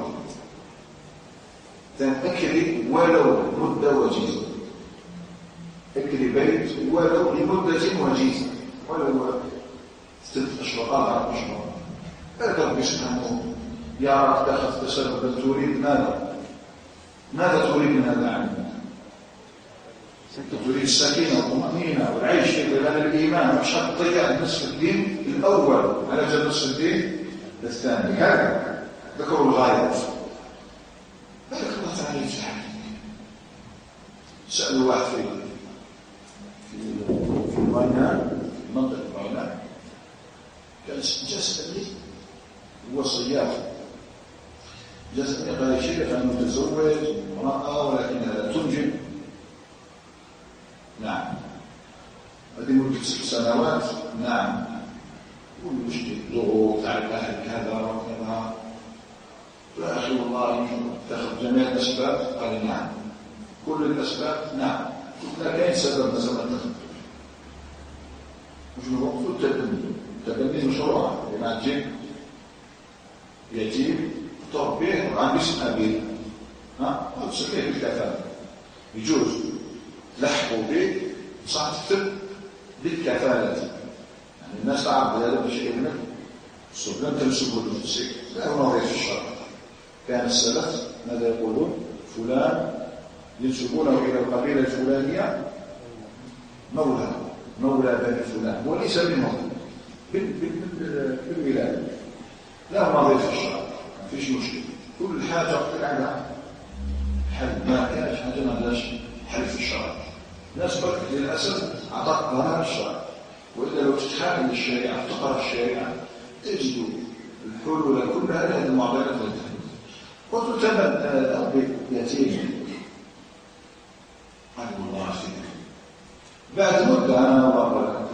تأكلي ولو مدة وجيزة. أكلي بيت ولو لمدة وجيزة، ولو 6 أشهر 4 أشهر. ربي سبحانه يراك تأخذ تسببا تريد ماذا تريد من هذا العمل؟ تريد السكينة والطمأنينة والعيش في ظلال الإيمان، مش هتضيع نصف الدين الأول على جنب نصف الدين الثاني. هذا ذكروا الغايات. بارك الله تعالى يفتح. سألوا واحد في الغينان، في منطقة الغينان، كان جسد لي هو صياح. جسد قال يا شيخ أنا متزوج امرأة ولكنها لا تنجب. نعم. هذه مدة 6 سنوات. نعم. والمشكل ضغوط على الأهل كذا وكذا. لا أخي والله اتخذ جميع الأسباب. قال نعم. كل الأسباب نعم. لا كاين سبب مثلا ما اتخذ. مش نقول التبني مشروع بما تجيب يتيم تربيه عن اسم أبيه، تسميه بالكفالة. يجوز تلحقوا به صح تكتب بالكفالة. يعني الناس تعرض هذا بشيء منك لم تنسبه لنفسك، لا هو نظرية في الشرع. كان السلف ماذا يقولون؟ فلان ينسبونه إلى القبيلة الفلانية مولى بني فلان، وليس منهم بالولاية. لا هو نظرية في الشرع، ما فيش مشكلة. كل حاجة على حل، ما كانش حاجة ما لهاش حل في الشرع. الناس برك للأسف أعطتها الشرع، وإلا لو تتحاكم الشريعة تقرأ الشريعة تجد الحلول كلها لهذه المعضلات التي قلت تمن أربي يتيم. قال والله فيك بعد مدة أنا مرة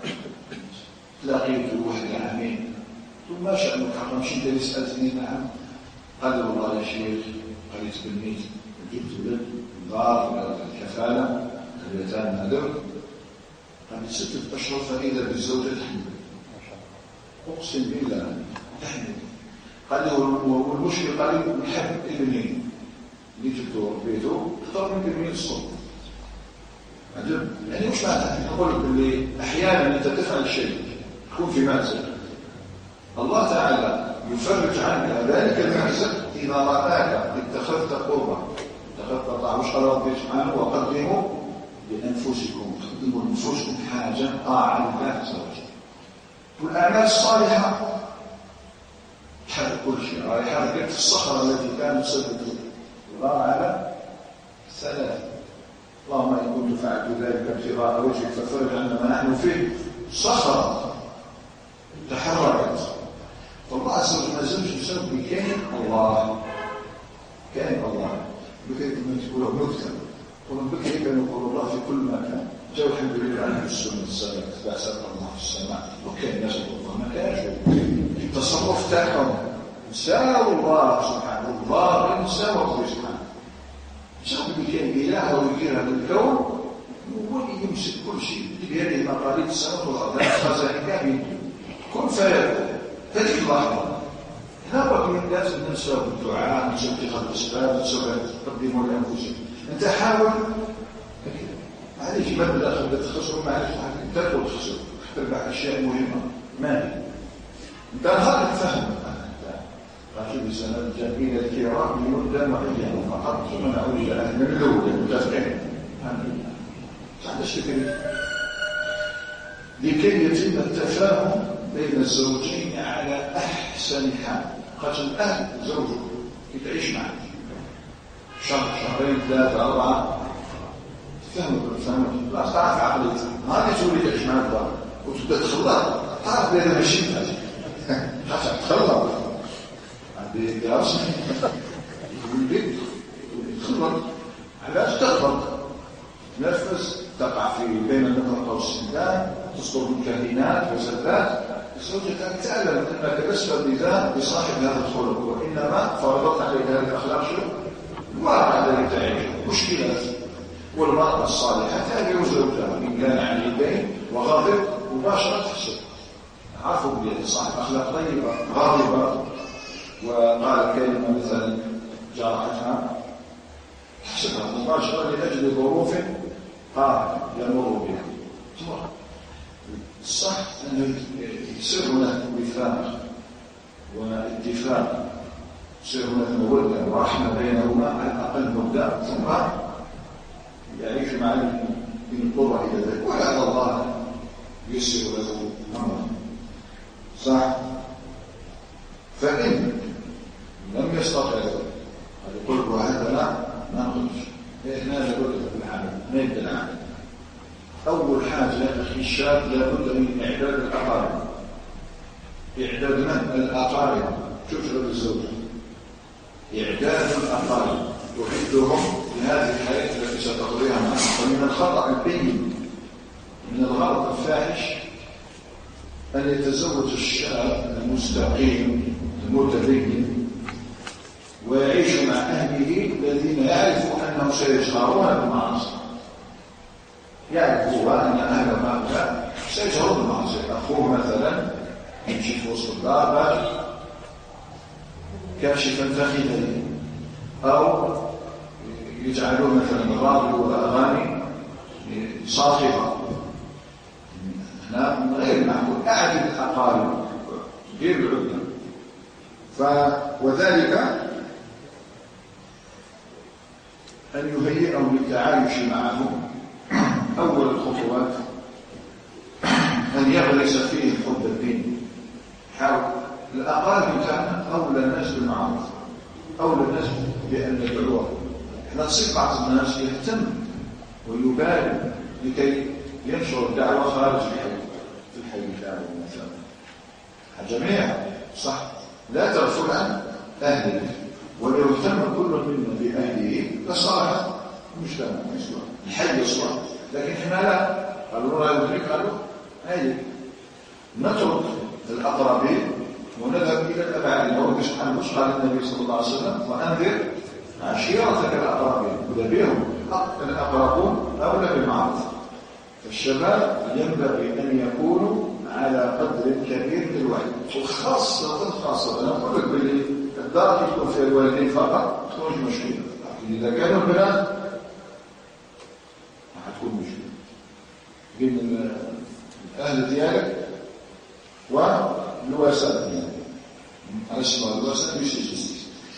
لقيت واحد عامين، ثم ما شأنك حقا مش انت اللي سألتني؟ نعم. قال والله يا شيخ قال تبنيت جبت ولد دار الكفالة اليتامى هذول، قال 6 أشهر فإذا بالزوجة تحمل. أقسم بالله تحمل. قال له والمشكل قال له نحب ابني اللي جبته ربيته اختار من ابني الصوت. عجب. يعني مش معنى نقول لك اللي احيانا انت تفعل شيء تكون في مأزق، الله تعالى يفرج عنك ذلك المأزق اذا راك اتخذت قربا، اتخذت طاعه. وش قال ربي سبحانه؟ وقدموا لانفسكم، قدموا لانفسكم حاجه طاعه لله عز وجل. والاعمال الصالحه تحرك كل شيء. راهي حركت الصخره التي كانت تسبب الله على ثلاث: اللهم ان كنت فعلت ذلك ابتغاء وجهك ففرج عنا ما نحن فيه. صخره تحركت، فالله عز وجل ما زالش بسبب كان الله، كان الله. بكرة كما تقولوا نكتة، وربك كان يقول الله في كل مكان. جاء الحمد لله عن السنة السابقة اتباع سبق الله في السماء، وكان يسبق الله ما كانش التصرف تاعهم ساووا الله سبحانه. الله غير مساوى الله سبحانه. بسبب كان إله ويدير هذا الكون، هو اللي يمسك كل شيء بيده مقاليد السماوات والأرض، خزائن كامل كن فيكون. هذه اللحظة هنا بقي لازم ننسى الدعاء، ننسى اتخاذ الأسباب، ننسى تقديمه لأنفسهم. أنت حاول معليش مبدأ خسر، معليش تدخل خسر، تربح أشياء مهمة مالي. أنت هذا الفهم رجل سنة جميلة الكرام يقدم وحيهم فقط، ثم نعود إلى أهل الأول المتفقين. هذا الشكل لكي يتم التفاهم بين الزوجين على أحسن حال. خاصة الأهل زوجه يتعيش معك شهر، شهرين، ثلاثة، أربعة، تفهموا لا تعرف عقليتها. هذه تولي تعيش معك بقى وتبدأ تخلط، تعرف بين ماشي خاصة تخلط بدراسة والبيت تخلط. علاش تخلط؟ تنفس، تقع في بين النقرة والسندان، تصدر الكهينات وزلات. زوجتك تعلم انك لست بصاحب هذا الخلق، وانما فرضت عليك هذه الاخلاق شو؟ الواقع الذي تعيشه مشكلات. والمرأة الصالحة تابع زوجها ان كان عن يدين وغاضب مباشرة تحسب، عارفوا بيد صاحب اخلاق طيبة غاضبة وقال كلمة مثلا جرحتها، تحسبها مباشرة لاجل ظروف يمر بها. الصح أنه يصير هناك وفاق واتفاق، يصير هناك مودة ورحمة بينهما على الأقل مبدأ، ثم يعيش مع بالقرة إلى ذلك، ولعل الله يسر له أمره. صح؟ فإن لم يستطع يقول هذا لا نخرج، إحنا نقول العمل نبدأ العمل. أول حاجة يا أخي الشاب لابد من إعداد الأقارب. إعداد من؟ الأقارب. شوف شغل الزوج، إعداد الأقارب تحدهم لهذه الحياة التي ستقضيها معك. ومن الخطأ البين، من الغلط الفاحش أن يتزوج الشاب المستقيم المتدين ويعيش مع أهله الذين يعرفوا أنهم سيشغلون بالمعاصي. يعرف هو أن أهل هؤلاء سيجرون المعصية. أخوه مثلا يمشي في وسط الدار كاشفا فخذه، أو يجعلون مثلا الراديو والأغاني صاخبة. هنا من غير معقول. أعجب الأقارب غير العدة. وذلك أن يهيئهم للتعايش معهم. أول الخطوات أن يغرس فيه حب الدين. حاول الأقارب كان أولى الناس بالمعروف، أولى الناس بأن يدعوه. احنا تصير بعض الناس يهتم ويبالي لكي ينشر الدعوة خارج الحي الدعوة مثلا. جميع صح، لا تغفل عن أهلك، ولو اهتم كل منا بأهله لصار مجتمع يصلح، الحي يصلح. لكن احنا لا، قالوا لا يدرك، قالوا هاي نترك الأقربين ونذهب إلى الأبعد. ورب سبحانه قال النبي صلى الله عليه وسلم وأنذر عشيرتك الأقربين، وذبيهم الأقربون أولى بالمعروف. فالشباب ينبغي أن يكونوا على قدر كبير من الوعي، وخاصة أنا أقول لك باللي الدار تكون فيها الوالدين فقط تكون مشكلة، إذا كانوا البنات حتكون مشكلة. بين الأهل ديالك والوسائل ديالك. على اسمها الوسائل مش الجنس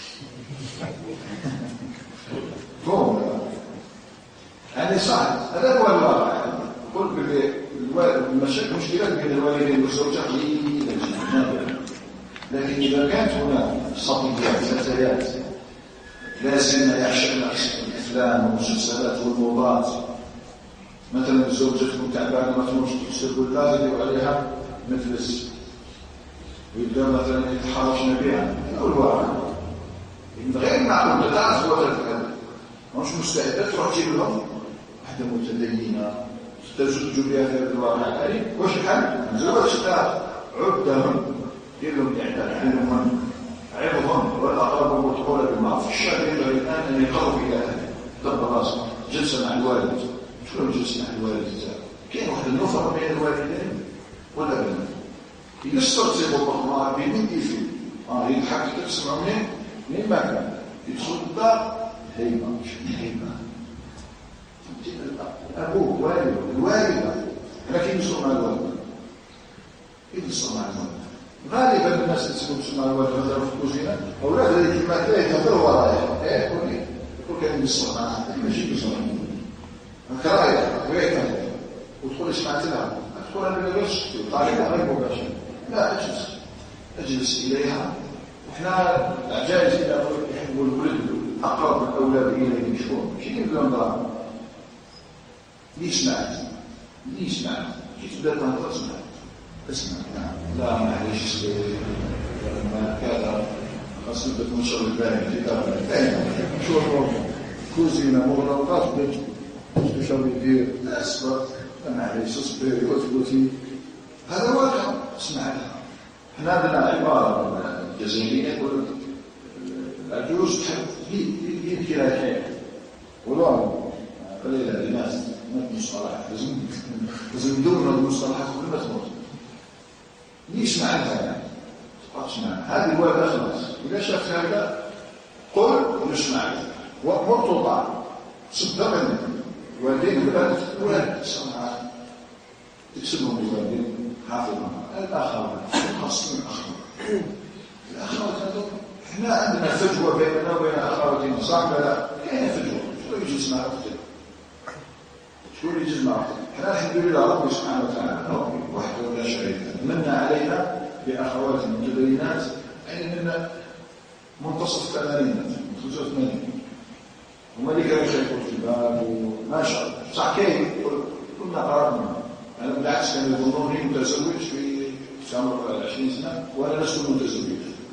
فهم يعني صح. هذا هو الواقع. قل المشاكل مشكلات بين الوالدين والزوجة قليلة جدا، لكن إذا كانت هناك صبيات فتيات لازم يعشقن الأفلام والمسلسلات والموضات، مثلا الزوجة تكون تعبانة ما تنوش تكسر لا يدير عليها مجلس ويبدأ مثلا يتحرشن بها. هذا الواقع غير معقول. لا تعرف هو هذا مش مستعدة تروح تجيب لهم واحدة متدينة تجد بها في الواقع الآلي. واش الحل؟ نزوج عدهم دير لهم إعداد علمهم عظهم والأقرب والدخول بالمعروف. الشاب ينبغي الآن أن يقرب إلى أهله ضرب راسه جلسة مع الوالد. شنو الجلسة مع الوالد؟ كاين واحد النفر بين الوالدين ولا بين يسترزق الله بمن يفيد يضحك تسمع منين ما كان يدخل الدار هيبة أبوه والده الوالدة لكن يصر مع الوالد يصر مع الوالد. غالبا الناس اللي تسكن مع الوالد هذا في الكوزينة أولاد هذه كلمات لا يتهدر ورايا يقول كان يصر معها ماشي يصر كراية ويتهدر وتقول اسمعت لها تقول أنا لا بس طالبها غير مباشر لا أجلس إليها. وإحنا عجائز إذا يحبوا الولد أقرب الأولاد إليه شكون شكين لهم ضرام ليش معك كيف تبدأ تنظر اسمع لا معليش ما كذا خاصة تنشر الباقي في دارنا شو الموضوع كوزينة مغلقات بيت شو يدير لا أصبر معليش اصبري وتبوتي. هذا واقع. اسمع لها. احنا عندنا عبارة جزائرية يقول العجوز تحب يبكي لها شيء والله قليلة للناس ما المصطلحات لازم ندور المصطلحات كل ما تموت ليش معناتها يعني تبقاش معها. هذه الوالدة خلاص إذا شافت هذا قل وليش معك وأمر تطاع صدقني. والدين الولاد ولاد صنعاء تكسبهم الوالدين حافظهم. الآخرون خاصين الأخوات هذول احنا عندنا فجوة بيننا وبين أخواتنا صح ولا كاين فجوة. شو يجلس مع أختك شو يجلس مع أختك. احنا الحمد لله ربي سبحانه وتعالى وحده ولا شريك له من علينا بأخوات متدينات يعني من منتصف الثمانينات 85 ومالك يشاركوا في الباب وما شاء الله صح. كاين كنا قررنا أنا بالعكس كانوا يظنوني متزوج في عمر 20 سنة وأنا لست متزوج.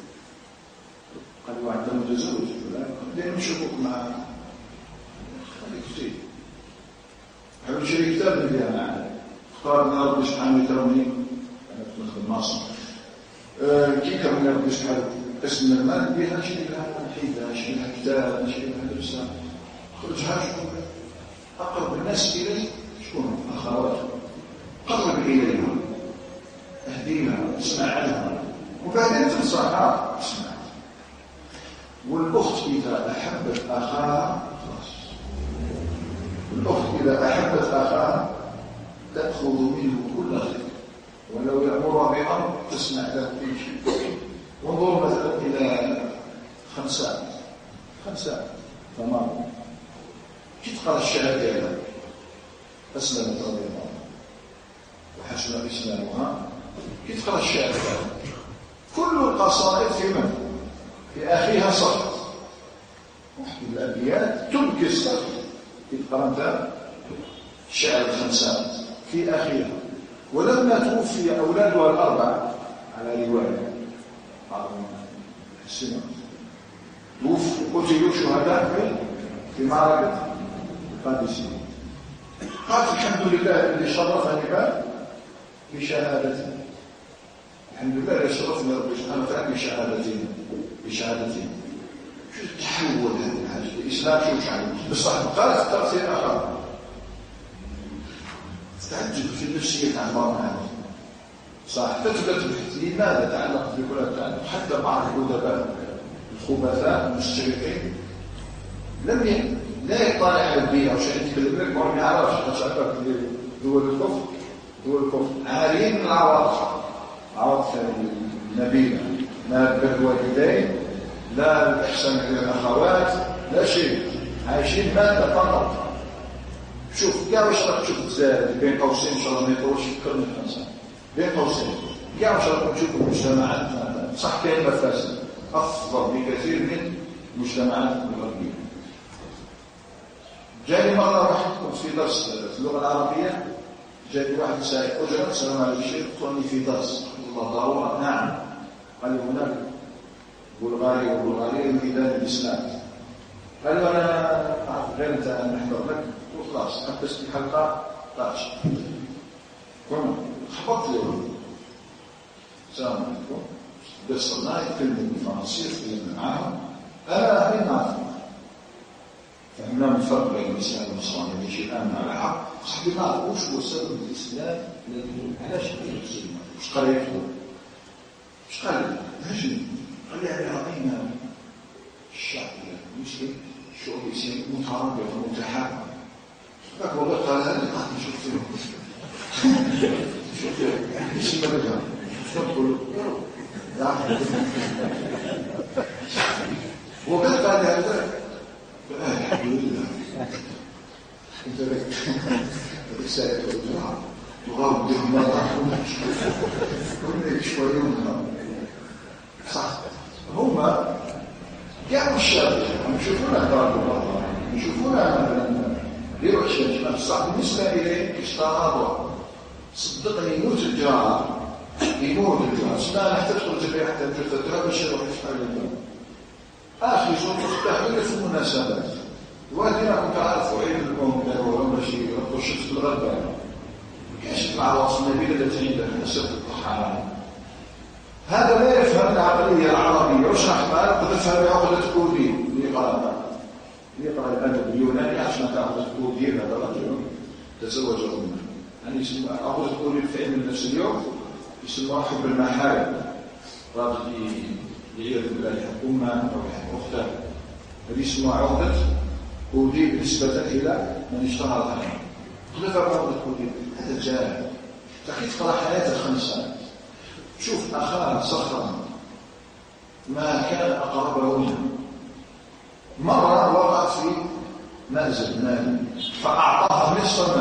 قالوا أنت متزوج لأن نشوفك مع خليك كتير حاول شيء كتاب اللي أنا اختارنا ربي سبحانه وتعالى. أنا كنت نخدم مصر كيف كان ربي سبحانه اسم المال بها نشيل لها حيث نشيل لها كتاب نشيل لها درسة خرجها شكون أقرب الناس إليه شكون أخواتهم قرب إليها اهديها اسمع عنها وبعدين تنصحها اسمع. والأخت إذا أحبت أخاها خلاص. الأخت إذا أحبت أخاها تأخذ منه كل خير ولو يأمرها بأمر تسمع له كل شيء. وانظر مثلا إلى خمسات تمام كي تقرأ الشهادة ديالها أسلمت رضي الله وحسن إسلامها كي تقرأ الشهادة كل القصائد في من؟ في أخيها صفت واحد الأبيات تبكي الصف كي تقرأ أنت الشعر الخمسات في أخيها. ولما توفي أولادها الأربعة على رواية السنة قتلوا شهداء في معركة القادسية. قالت الحمد لله الذي شرفني بشهادتي. الحمد لله الذي شرفني ربي سبحانه وتعالى بشهادتي. شو التحول هذه الحاجة الإسلام شو شعب بصح قالت تأثير آخر تعجب في النفسية عن بعض صح. تثبت لماذا تعلق بكل تعلق حتى بعض الأدباء الخبثاء المستشرقين لا يطالع على البيئة وش يتكلم لك ما يعرفش دول الكفر عارين من العواطف النبيلة، لا بر الوالدين، لا الإحسان إلى الأخوات، لا شيء، عايشين مادة فقط. شوف كاع واش راك تشوف الجزائر بين قوسين ان شاء الله ما يطولش اكثر من 5 بين قوسين، كاع واش راك تشوف المجتمعات صح كاين مفاسد افضل بكثير من المجتمعات الغربيه. جاني مره واحد كنت في درس في اللغه العربيه، جاني واحد سائق اجره، السلام عليكم الشيخ، قلت في درس، والله ضروره. نعم. قال لي هناك بلغاري يريدان الاسلام. قال له انا اعرف غير انت نحضر لك وخلاص حبست الحلقه طاش. كون خبطت له السلام عليكم، درس الله يتكلم بالفرنسيه تكلم معاهم، انا غير نعرف فهمنا من الفرق بين الاسلام والنصرانيه اللي يجي الان على حق. صاحبي ما عرفوش هو سبب الاسلام الذي علاش يدير المسلمين، واش قال يكتب، واش قال هجم، قال يعني راينا الشعب المسلم شعوب اسلامي مترابط ومتحابب. ذاك والله قال هذا اللي قاعد نشوف فيه شوف ايش المرجع تقول وقال قال هذا الحمد لله انت لك رسالة الجماعة وغاو بدهم مرة كل شوية يوم صح. هما كانوا الشاب يشوفونا ضربوا يشوفونا مثلا يروح شيء صح. بالنسبة إليه اشتراطه صدقني يموت الجار لا نحتاج تدخل حتى تدخل باش يروح يفتح الباب. اخي صوت تحويل في المناسبات وهذه كنت عارفوا عيد الام ولا ماشي يربطوا الشمس بالغربه كاش مع الوصف النبيل التي عندنا سبب الطحالة. هذا لا يفهم العقليه العربيه وشرح ما قد عقده كودين اللي يقرا الادب اليوناني عشان تعقد كودين. هذا رجل تزوج امه يعني يسمى عقد كودين في علم النفس اليوم يسمى حب المحارم. راجل يعيذ بالله يحب امه او يحب اخته، هذه يسمى عقده كودين بالنسبه الى من اشتهر عنه. قد عقده كودين هذا جاهل. كيف تقرا حياه الخمسه شوف اخاه صخرا ما كان اقربه منه. مره وقع في مأزق مالي فاعطاها نصف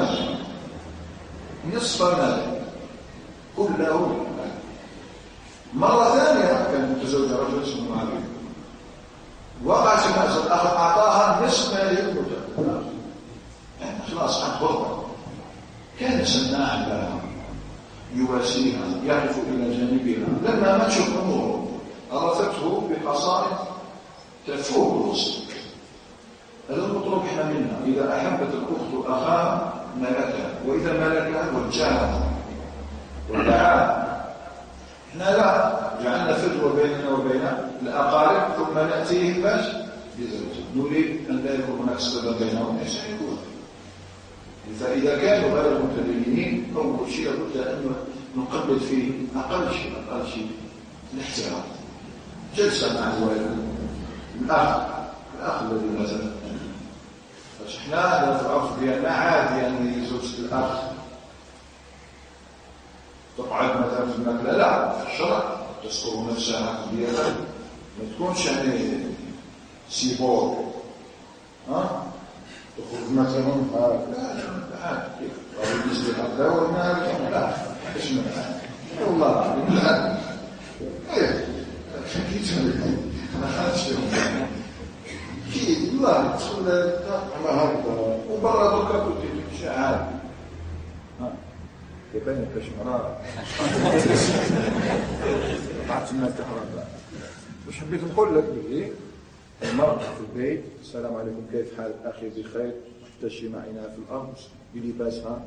المال كله. مرة ثانية كان متزوجة رجل اسمه معاوية وقعت في مأزق الآخر أعطاها نصف مال المتزوج يعني خلاص عن غربة. كان سماعا لها يواسيها يقف إلى جانبها. لما ما تشوف أموره عرفته بقصائد تفوق الوصف. هذا المطلوب احنا منا. إذا أحبت الأخت أخاها ملكها، وإذا ملكها وجهها ودعاها. احنا لا جعلنا فجوة بيننا وبين الأقارب ثم نأتيهم باش بزوجه. نريد أن لا يكون هناك صدى بينهم ايش يكون. فإذا كانوا غير متدينين أول شيء لابد أن نقبل فيه أقل شيء الاحترام. جلسة مع الوالد الأخ الذي نزل احنا في العرف ديالنا عادي يعني زوجة الأخ تقعد مثلا في الماكله. لا في الشرع تذكر نفسها ديالها ما تكونش يعني سيبور تخرج مثلا لا بالنسبه لهذا والمال لا ايش من والله لا كيف والله تدخل على هكذا وبرا دوكا كنت شعار يبان كاش مراره طلعت لنا الكهرباء. واش حبيت نقول لك بلي المرأة في البيت السلام عليكم كيف حال اخي بخير تمشي معنا في الارض بلباسها.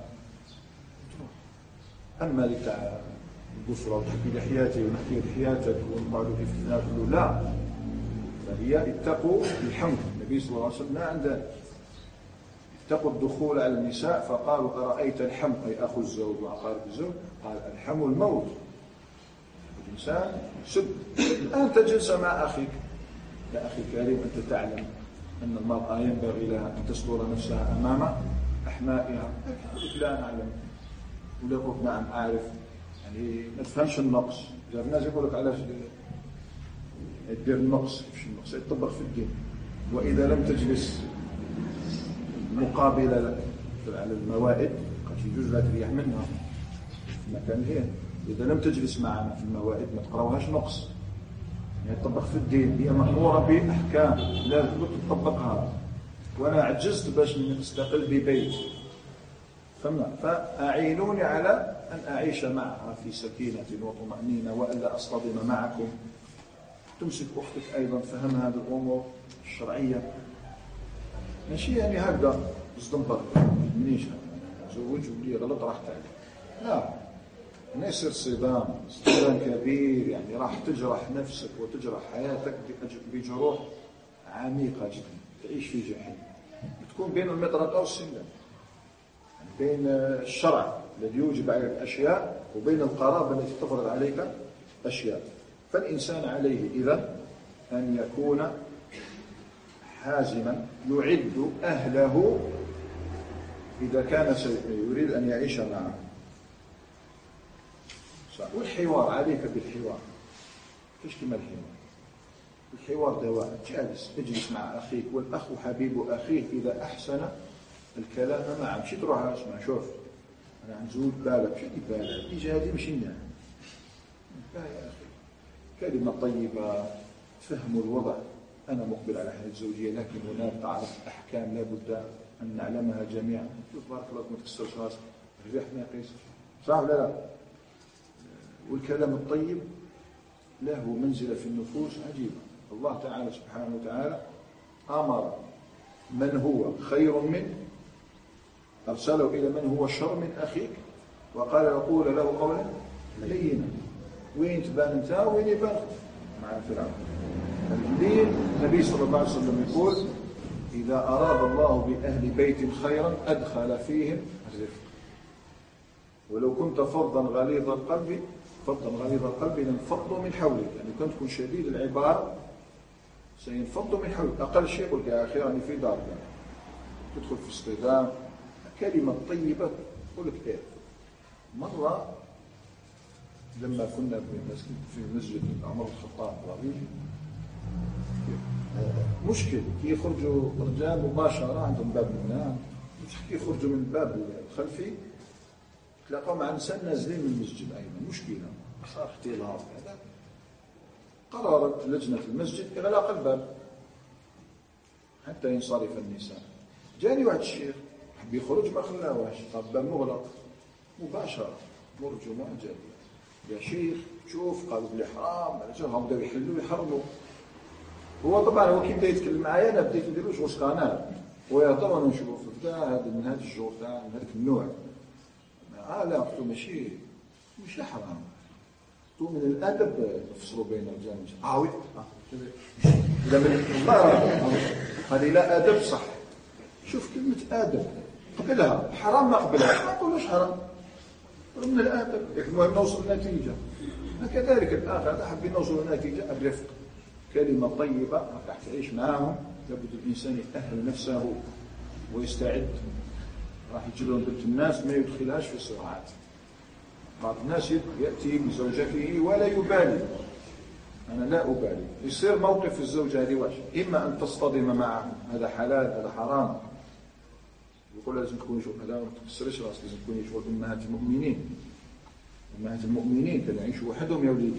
اما اللي تاع البشرى وتحكي لي حياتي ونحكي لي حياتك ونقعدوا في فتنات لا، فهي اتقوا الحمد. النبي صلى الله عليه وسلم عندنا اتقوا الدخول على النساء فقالوا أرأيت الحم أي أخو الزوج وأقارب الزوج قال الحم الموت. الإنسان سب. الآن تجلس مع أخيك يا أخي الكريم أنت تعلم أن المرأة ينبغي لها أن تستر نفسها أمامه أحمائها، لكن لا نعلم ولا قلت نعم أعرف، يعني ما تفهمش النقص. جاب الناس يقول لك علاش دير النقص، كيفاش النقص يطبق في الدين. وإذا لم تجلس مقابلة لك على الموائد قد يجوز لا تريح منها في مكان هي. إذا لم تجلس معنا في الموائد ما تقراوهاش نقص، يعني تطبق في الدين، هي مأمورة بأحكام لازم تطبقها. وأنا عجزت باش نستقل ببيت، فأعينوني على أن أعيش معها في سكينة وطمأنينة وألا أصطدم معكم. تمسك أختك أيضا فهم هذه الأمور الشرعية، ماشي يعني هكذا بزدنبر منيش زوج ولي غلط راح تعلم، لا، ما يصير صدام كبير، يعني راح تجرح نفسك وتجرح حياتك بجروح عميقة جدا، تعيش في جحيم. تكون بين المطرقة والسلم، بين الشرع الذي يوجب عليك أشياء وبين القرابة التي تفرض عليك أشياء. فالإنسان عليه إذا أن يكون حازما يعد أهله إذا كان يريد أن يعيش معه. والحوار، عليك بالحوار، كيش كما الحوار دواء. جالس اجلس مع أخيك، والأخ حبيب أخيه إذا أحسن الكلام معه. مشي تروح اسمع، شوف أنا عن زود بالك، مشي بالك يجي هذه مشينا، لا يا أخي، كلمة طيبة، تفهموا الوضع. أنا مقبل على حياة الزوجية، لكن هناك تعرف أحكام لابد أن نعلمها جميعا. شوف بارك الله ما تكسرش راسك، رجعت ما يقيس، صح ولا لا؟ والكلام الطيب له منزلة في النفوس عجيبة. الله تعالى سبحانه وتعالى أمر من هو خير منه، أرسله إلى من هو شر من أخيك، وقال يقول له قولا لينا. وين تبان أنت وين يبان مع فرعون؟ اللين. النبي صلى الله عليه وسلم يقول إذا أراد الله بأهل بيت خيرا أدخل فيهم الرفق، ولو كنت فظا غليظ القلب لانفضوا من حولك. يعني كنت تكون شديد العبارة سينفضوا من حولك. أقل شيء يقول يا أخي راني في دار، تدخل في اصطدام. كلمة طيبة يقول لك إيه. مرة لما كنا في مسجد عمر الخطاب الرضي، مشكل كي يخرجوا رجال مباشرة عندهم باب من هنا، كي يخرجوا من الباب الخلفي تلاقوا مع نساء نازلين من المسجد. أيضا مشكلة، صار اختلاط هذا. قررت لجنة المسجد إغلاق الباب حتى ينصرف النساء. جاني واحد الشيخ حب يخرج ما خلاوهش، طب الباب مغلق مباشرة، مرجو معجب يا شيخ شوف، قالوا بلي حرام، هم بداو يحلوا يحرموا. هو طبعا هو كي بدا يتكلم معايا انا بديت ندير له قناه ويهضر وانا نشوف هذا من هذا الجور تاع من هذاك النوع. لا قلت له مش حرام، قلت من الادب تفصلوا بين الرجال والنساء. وي اذا من الله هذه لا ادب صح. شوف كلمه ادب قبلها، حرام ما قبلها ما نقولوش حرام، من الادب. المهم نوصل لنتيجه. كذلك الاخر هذا حابين نوصل لنتيجه الرفق، كلمة طيبة راح تعيش معهم. لابد الإنسان يأهل نفسه ويستعد. راح يجلون بنت الناس ما يدخلهاش في الصراعات. بعض الناس يأتي بزوجته ولا يبالي، أنا لا أبالي. يصير موقف الزوجة هذه واش، إما أن تصطدم معه، هذا حلال هذا حرام، يقول لازم تكوني شوف هذا ما تكسرش راسك، لازم تكوني شوف أمهات المؤمنين. أمهات المؤمنين كانوا يعيشوا وحدهم يا وليدي.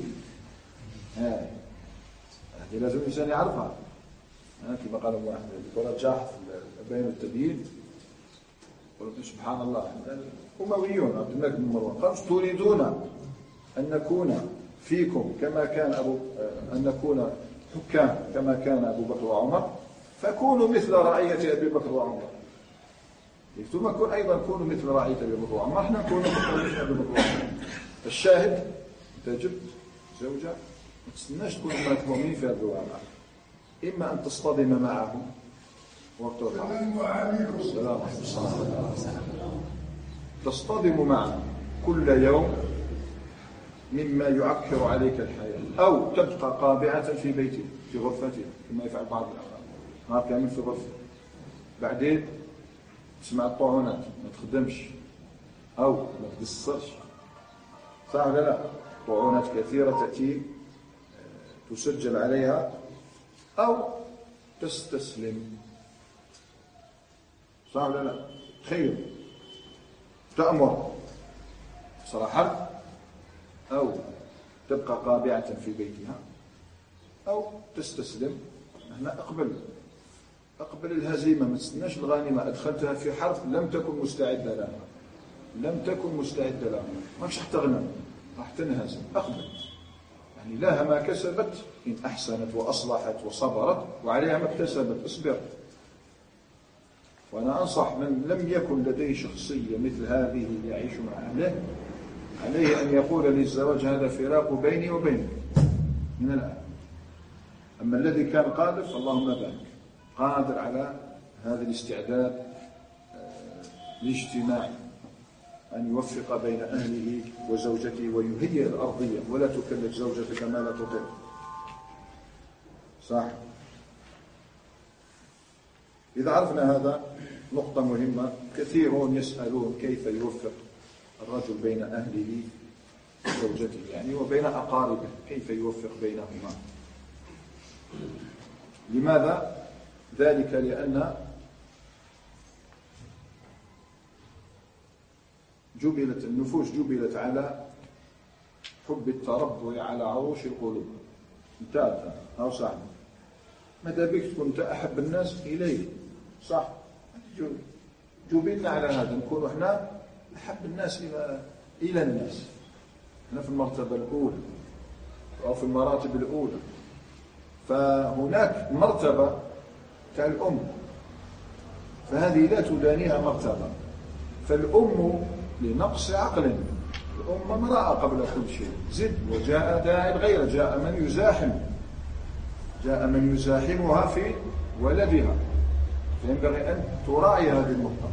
هذه لازم الإنسان يعرفها. كما قال واحد يقول جاح في بين التبيين، قلت سبحان الله أمويون عبد الملك بن مروان قال تريدون أن نكون فيكم كما كان أن نكون حكام كما كان أبو بكر وعمر، فكونوا مثل رعية أبي بكر وعمر. ثم كون أيضا كونوا مثل رعية أبي بكر وعمر، احنا نكون مثل أبي بكر وعمر. الشاهد أنت جبت زوجة ما تستناش تكون أمهات مؤمنين في هذا الواقع، إما أن تصطدم معهم وتطلع السلام تصطدم معهم كل يوم مما يعكر عليك الحياة، أو تبقى قابعة في بيتك في غرفتها كما يفعل بعض الأخوان، نهار كامل في غرفة، بعدين تسمع الطعونات ما تخدمش أو ما تقصرش، صح ولا لا؟ طعونات كثيرة تأتي تسجل عليها، أو تستسلم، صح ولا لا؟ تخيل تأمر صراحة أو تبقى قابعة في بيتها أو تستسلم. هنا أقبل الهزيمة، ما تستناش الغانمة، أدخلتها في حرب لم تكن مستعدة لها، ماكش راح تغنم، راح تنهزم. أقبل، يعني لها ما كسبت إن أحسنت وأصلحت وصبرت، وعليها ما اكتسبت، اصبر. وأنا أنصح من لم يكن لديه شخصية مثل هذه يعيش مع أهله، عليه أن يقول للزواج هذا فراق بيني وبينك من الآن. أما الذي كان قادر فاللهم بارك، قادر على هذا الاستعداد الاجتماعي، أن يوفق بين أهله وزوجته ويهيئ الأرضية، ولا تكلف زوجتك ما لا تطيق، صح؟ إذا عرفنا هذا نقطة مهمة. كثيرون يسألون كيف يوفق الرجل بين أهله وزوجته، يعني وبين أقاربه، كيف يوفق بينهما؟ لماذا ذلك؟ لأن النفوس جبلت على حب التربع على عروش القلوب. انتهت أو صح؟ ماذا بك تكون أنت أحب الناس إليه، صح؟ جبلنا على هذا، نكون احنا أحب الناس إلى الناس، احنا في المرتبة الأولى أو في المراتب الأولى. فهناك مرتبة كالأم، فهذه لا تدانيها مرتبة. فالأم لنقص عقل، الأم امرأة قبل كل شيء، زد وجاء داعي الغير، جاء من يزاحمها في ولدها، فينبغي أن تراعي هذه النقطة.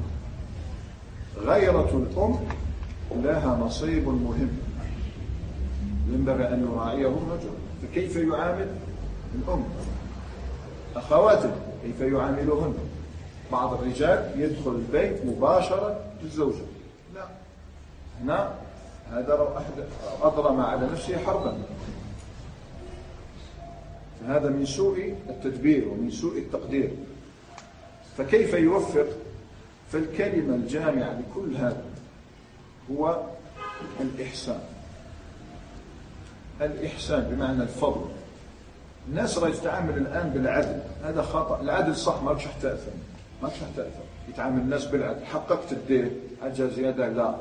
غيرة الأم لها نصيب مهم ينبغي أن يراعيه الرجل. فكيف يعامل الأم؟ أخواته كيف يعاملهن؟ بعض الرجال يدخل البيت مباشرة للزوجة، لا، هنا هذا لو أضرم على نفسه حربا، فهذا من سوء التدبير ومن سوء التقدير. فكيف يوفق؟ فالكلمة الجامعة لكل هذا هو الإحسان بمعنى الفضل. الناس راه تتعامل الآن بالعدل، هذا خطأ. العدل صح، ما راكش تأثم، يتعامل الناس بالعدل، حققت الدين حاجة زيادة لا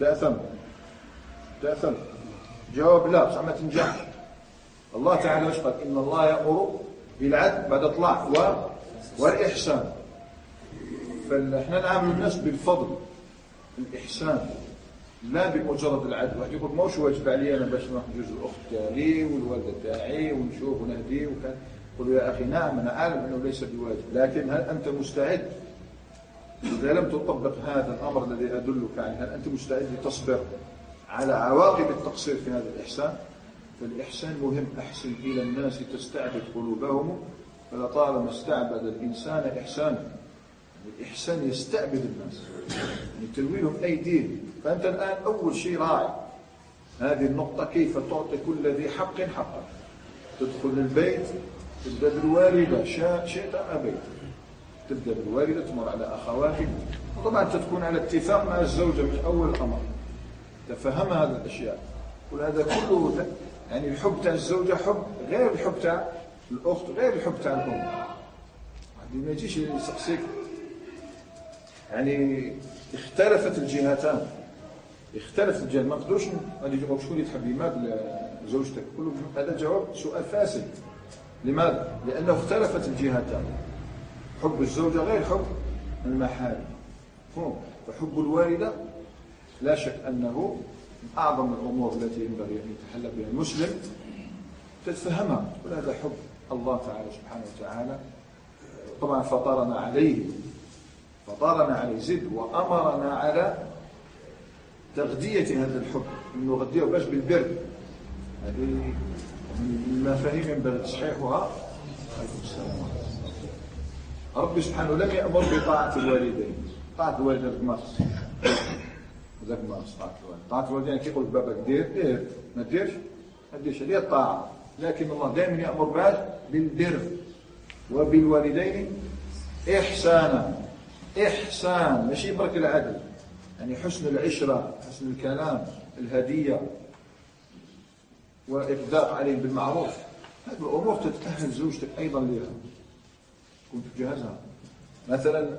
تأثم، جواب لا، بصح ما تنجحش. الله تعالى واش قال؟ إن الله يأمر بالعدل بعد طلع والإحسان. فإحنا نعامل الناس بالفضل، الإحسان، لا بمجرد العدل. واحد يقول ماوش واجب علي أنا باش نروح نجوز الأخت تاعي والوالدة تاعي ونشوف ونهدي وكان. قل يا أخي نعم أنا أعلم أنه ليس بواجب، لكن هل أنت مستعد إذا لم تطبق هذا الأمر الذي أدلك عليه، هل أنت مستعد لتصبر على عواقب التقصير في هذا الإحسان؟ فالإحسان مهم. أحسن إلى الناس تستعبد قلوبهم، فلطالما استعبد الإنسان إحسانا. الإحسان يستعبد الناس، يعني تلويلهم أيديهم. فأنت الآن أول شيء راعي هذه النقطة، كيف تعطي كل ذي حق حقه. تدخل البيت تبدأ بالوالدة، شئت أم أبيت، تبدأ بالوالدة، تمر على أخواتك، وطبعا تكون على اتفاق مع الزوجة من أول الأمر، تفهم هذه الأشياء. كل هذا كله يعني الحب تاع الزوجة حب غير الحب تاع الأخت، غير الحب تاع الأم. يعني ما يجيش يسقسيك، يعني اختلفت الجهتان، ما نقدروش غادي يجاوب شكون اللي تحبي ماك زوجتك، كله هذا جواب سؤال فاسد. لماذا؟ لأنه اختلفت الجهتان. حب الزوجة غير حب المحارم، فحب الوالدة لا شك أنه من أعظم الأمور التي ينبغي أن يتحلى بها المسلم، تتفهمها. وهذا حب الله تعالى سبحانه وتعالى طبعا فطرنا عليه زد، وأمرنا على تغذية هذا الحب، إنه نغذيه باش بالبر. هذه المفاهيم ينبغي تصحيحها. عليكم السلام. رب سبحانه لم يأمر بطاعة الوالدين، طاعة الوالدين ذاك ما خص ذاك ما خص طاعة الوالدين كيقول لك باباك دير ما ديرش هذه الطاعة. لكن الله دائما يأمر بالبر وبالوالدين إحسانا. إحسان ماشي برك العدل، يعني حسن العشرة، حسن الكلام، الهدية، وإبداء عليهم بالمعروف. هذه الأمور تتأهل زوجتك أيضا لها، كنت تجهزها. مثلا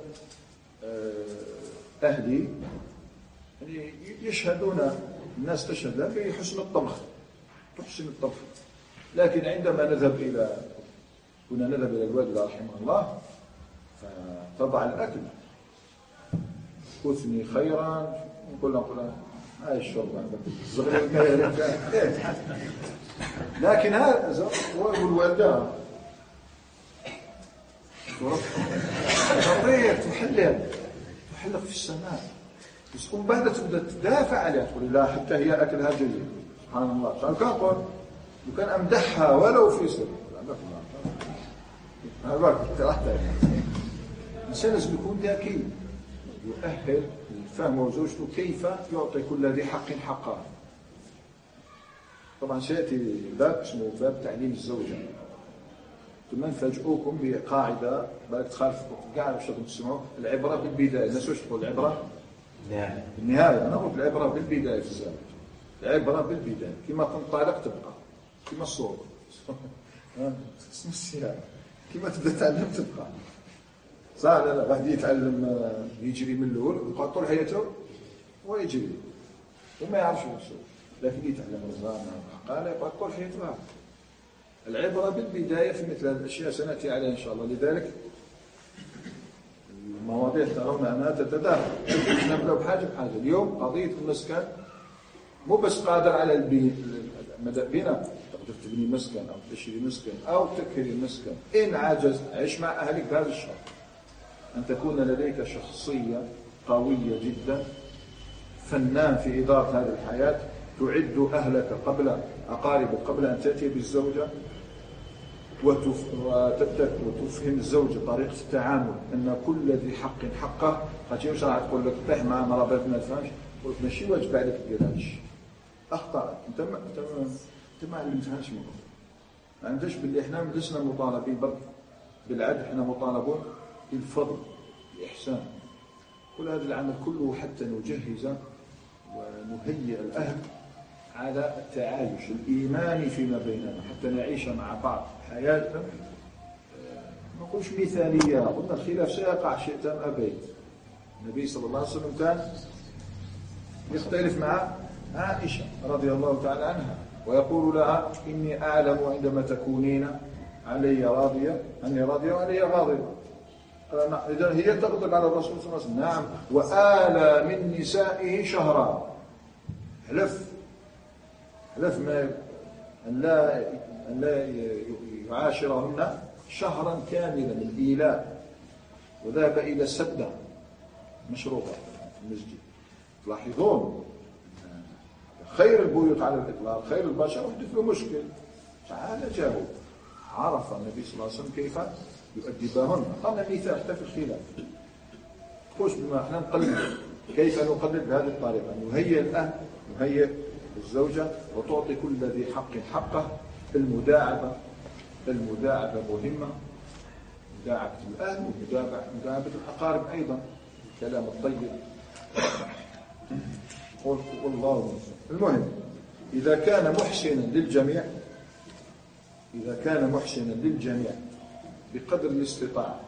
أهلي يعني يشهدون، الناس تشهد لها بحسن الطبخ، تحسن الطبخ. لكن عندما كنا نذهب إلى الوالدة رحمه الله فتضع الأكل أثني خيرا، نقول لها هاي الشربة لكن هذا هو الوالدة تطير تحلق في السماء، بس تكون بعد تبدأ تدافع عليها، تقول لا حتى هي أكلها جيد. سبحان الله. كان أقول وكان أمدحها ولو في سر. الإنسان لازم يكون ذكي، يؤهل الفهم زوجته كيف يعطي كل ذي حق حقه. طبعا سيأتي باب اسمه باب تعليم الزوجة. ثم نفاجئوكم بقاعدة بالك تخالف كاع باش تسمعوا، العبرة بالبداية. الناس واش تقول العبرة؟ النهاية. أنا قلت العبرة بالبداية في الزواج. العبرة بالبداية، كما تنطلق تبقى، كما الصور اسم السيارة، كما تبدأ تعلم تبقى. صح لا واحد يتعلم يجري من الأول ويبقى طول حياته ويجري وما يعرفش نفسه، لكن يتعلم الرزانة والحقالة يبقى طول حياته. العبرة بالبداية في مثل هذه الأشياء سنأتي عليها إن شاء الله. لذلك المواضيع ترون أنها تتداخل. نبدأ بحاجة. اليوم قضية المسكن مو بس قادر على بناء، تقدر تبني مسكن أو تشتري مسكن أو تكري مسكن. إن عجز عيش مع أهلك بهذا الشرط، أن تكون لديك شخصية قوية جدا، فنان في إدارة هذه الحياة، تعد أهلك قبل أقاربك قبل أن تأتي بالزوجة، وتبدأ وتفهم الزوجة طريقة التعامل، أن كل ذي حق حقه. قد يوصل تقول لك طيح مع مرابط ما تفهمش، قلت ماشي واجب عليك دير هذا الشيء، أخطأت أنت ما علمتهاش من قبل. ما عندش باللي إحنا لسنا مطالبين برك بالعدل، إحنا مطالبون بالفضل بالإحسان. كل هذا العمل كله حتى نجهز ونهيئ الأهل على التعايش الإيماني فيما بيننا، حتى نعيش مع بعض حياة ما نقولش مثالية. قلنا الخلاف سيقع شئت أم أبيت. النبي صلى الله عليه وسلم كان يختلف مع عائشة رضي الله تعالى عنها ويقول لها إني أعلم عندما تكونين علي راضية أني راضية وعلي غاضبة. إذا هي تغضب على الرسول صلى الله عليه وسلم. نعم. وآل من نسائه شهرا، حلف ما أن لا يعاشرهن شهرا كاملا من إيلاء، وذهب إلى السدة مشروطة في المسجد. تلاحظون خير البيوت على الإطلاق، خير البشر يحدث له مشكل، تعالى جاهو. عرف النبي صلى الله عليه وسلم كيف يؤدبهن. قلنا مثال حتى في الخلاف، خوش بما احنا نقلد، كيف نقلد بهذه الطريقة، نهيئ الأهل، نهيئ الزوجة، وتعطي كل ذي حق حقه. المداعبة مهمة، مداعبة الأهل ومداعبة الأقارب أيضا، الكلام الطيب والله. المهم إذا كان محسنا للجميع بقدر الاستطاعة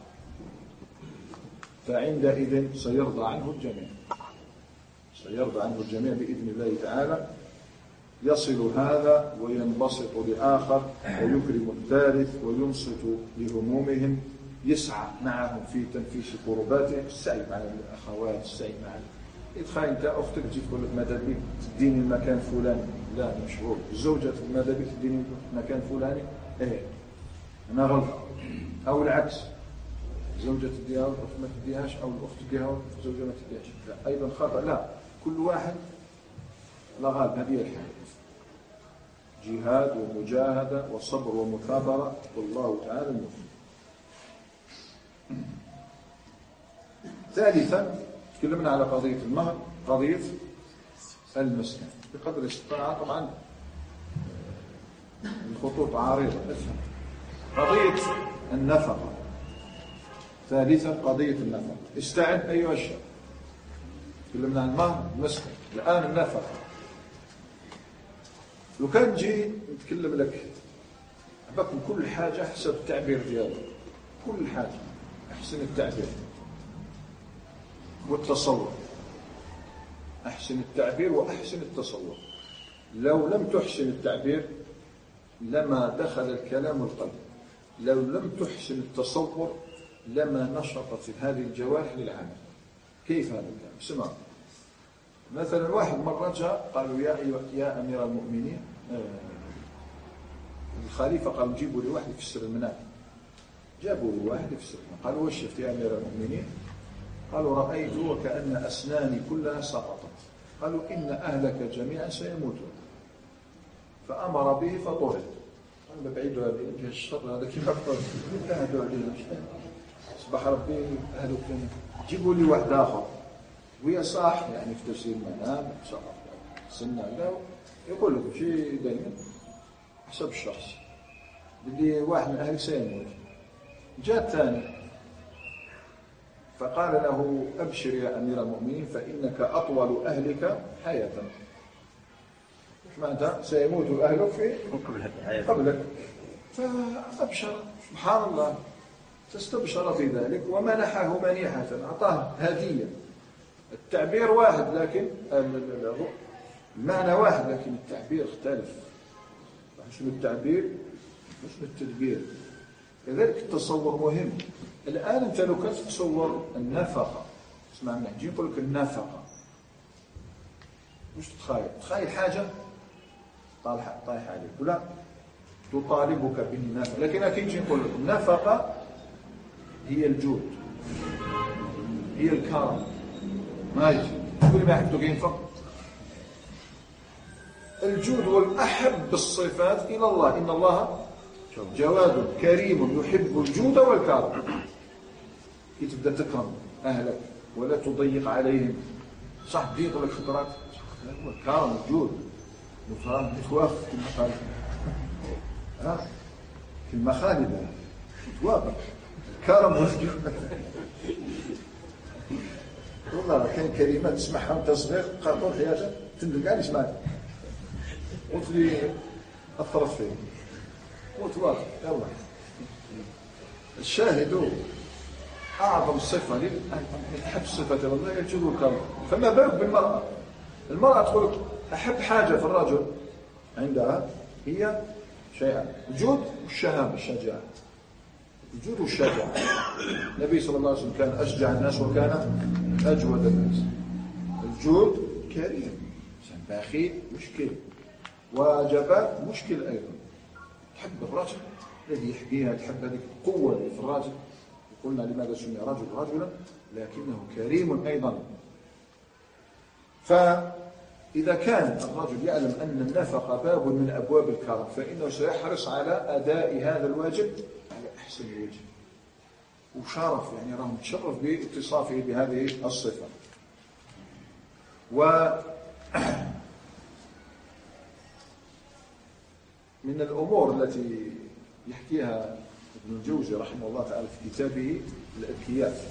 فعندئذ سيرضى عنه الجميع بإذن الله تعالى. يصل هذا وينبسط لآخر ويكرم الثالث وينصت لهمومهم، يسعى معهم في تنفيس قرباتهم، السعي مع الأخوات، السعي مع إدخال. أنت أختك تجي تقول لك ماذا بك تديني المكان فلاني، لا مشغول. الزوجة ماذا بك تديني المكان فلاني، أنا غلط. أو العكس، الزوجة تديها والأخت ما تديهاش، أو الأخت تديها والزوجة ما تديهاش، لا أيضا خطأ. لا، كل واحد لا غالب. هذه الحياة جهاد ومجاهدة وصبر ومثابرة، والله تعالى الموفق. ثالثا تكلمنا على قضية المهر، قضية المسكن بقدر الاستطاعة. طبعا الخطوط عارضة. قضية النفقة ثالثا، قضية النفقة. استعد أيها الشاب. تكلمنا عن المهر، المسكن، الآن النفقة. لو كان نجي نتكلم لك بكم كل حاجة حسب التعبير ديالك، كل حاجة أحسن التعبير والتصور، أحسن التعبير وأحسن التصور. لو لم تحسن التعبير لما دخل الكلام القلب، لو لم تحسن التصور لما نشطت هذه الجوارح للعمل. كيف هذا الكلام؟ اسمع، مثلا واحد مرة جاء قالوا يا أمير المؤمنين، الخليفة قال نجيبوا لي واحد يفسر المنام. جابوا لي واحد يفسر المنام. قالوا وش شفت يا أمير المؤمنين؟ قالوا رأيت وكأن أسناني كلها سقطت. قالوا إن أهلك جميعا سيموتون. فأمر به فطرد. قال بعيدوا عليه الشر هذا كيف أفضل بعدوا عليه. أصبح ربي أهلك جيبوا لي واحد آخر ويا صح يعني في تفسير المنام سنة له يقول لك شيء دائما حسب الشخص اللي واحد من أهلك سيموت. جاء الثاني فقال له أبشر يا أمير المؤمنين فإنك أطول أهلك حياة. معناتها سيموت أهلك في قبلك. فأبشر سبحان الله، فاستبشر في ذلك ومنحه منيحة، أعطاه هدية. التعبير واحد لكن المعنى واحد لكن التعبير اختلف. حسن التعبير حسن التدبير. لذلك التصور مهم. الآن أنت لو كنت تتصور النفقة، اسمع مني نجي نقول لك النفقة، مش تخيل حاجة طايحة عليك ولا تطالبك بالنفقة. لكن أكيد نجي نقول لك النفقة هي الجود، هي الكرم. ما يجي تقول ما يحب ينفق. الجود هو الأحب الصفات إلى الله. إن الله جواد كريم يحب الجود والكرم. كي تبدأ تكرم أهلك ولا تضيق عليهم، صح تضيق لك خطرات، الكرم الجود وفرام تتوافق في المخالب. في المخالب تتوافق الكرم والجود. والله كان كلمات تسمعها وانت صغير قاطور حياتك تندم كاع اللي سمعت قلت لي اثرت فيه. قلت واقع يلا الشاهد اعظم صفه لي تحب صفه الله الجود والكرم. فما بالك بالمراه؟ المراه تقول احب حاجه في الرجل عندها هي شيئان: الجود والشهامه، الشجاعه. الجود والشجاعه. النبي صلى الله عليه وسلم كان اشجع الناس وكان أجود الناس. الجود كريم، بخيل مشكل، وجبان مشكل أيضا. تحب الرجل الذي يحكيها، تحب هذه القوة اللي في الرجل. قلنا لماذا سمي رجل رجلا؟ لكنه كريم أيضا. فإذا كان الرجل يعلم أن النفقة باب من أبواب الكرم فإنه سيحرص على أداء هذا الواجب على أحسن وجه. وشرف يعني راه متشرف باتصافه بهذه الصفة. ومن الأمور التي يحكيها ابن الجوزي رحمه الله تعالى في كتابه الأذكياء،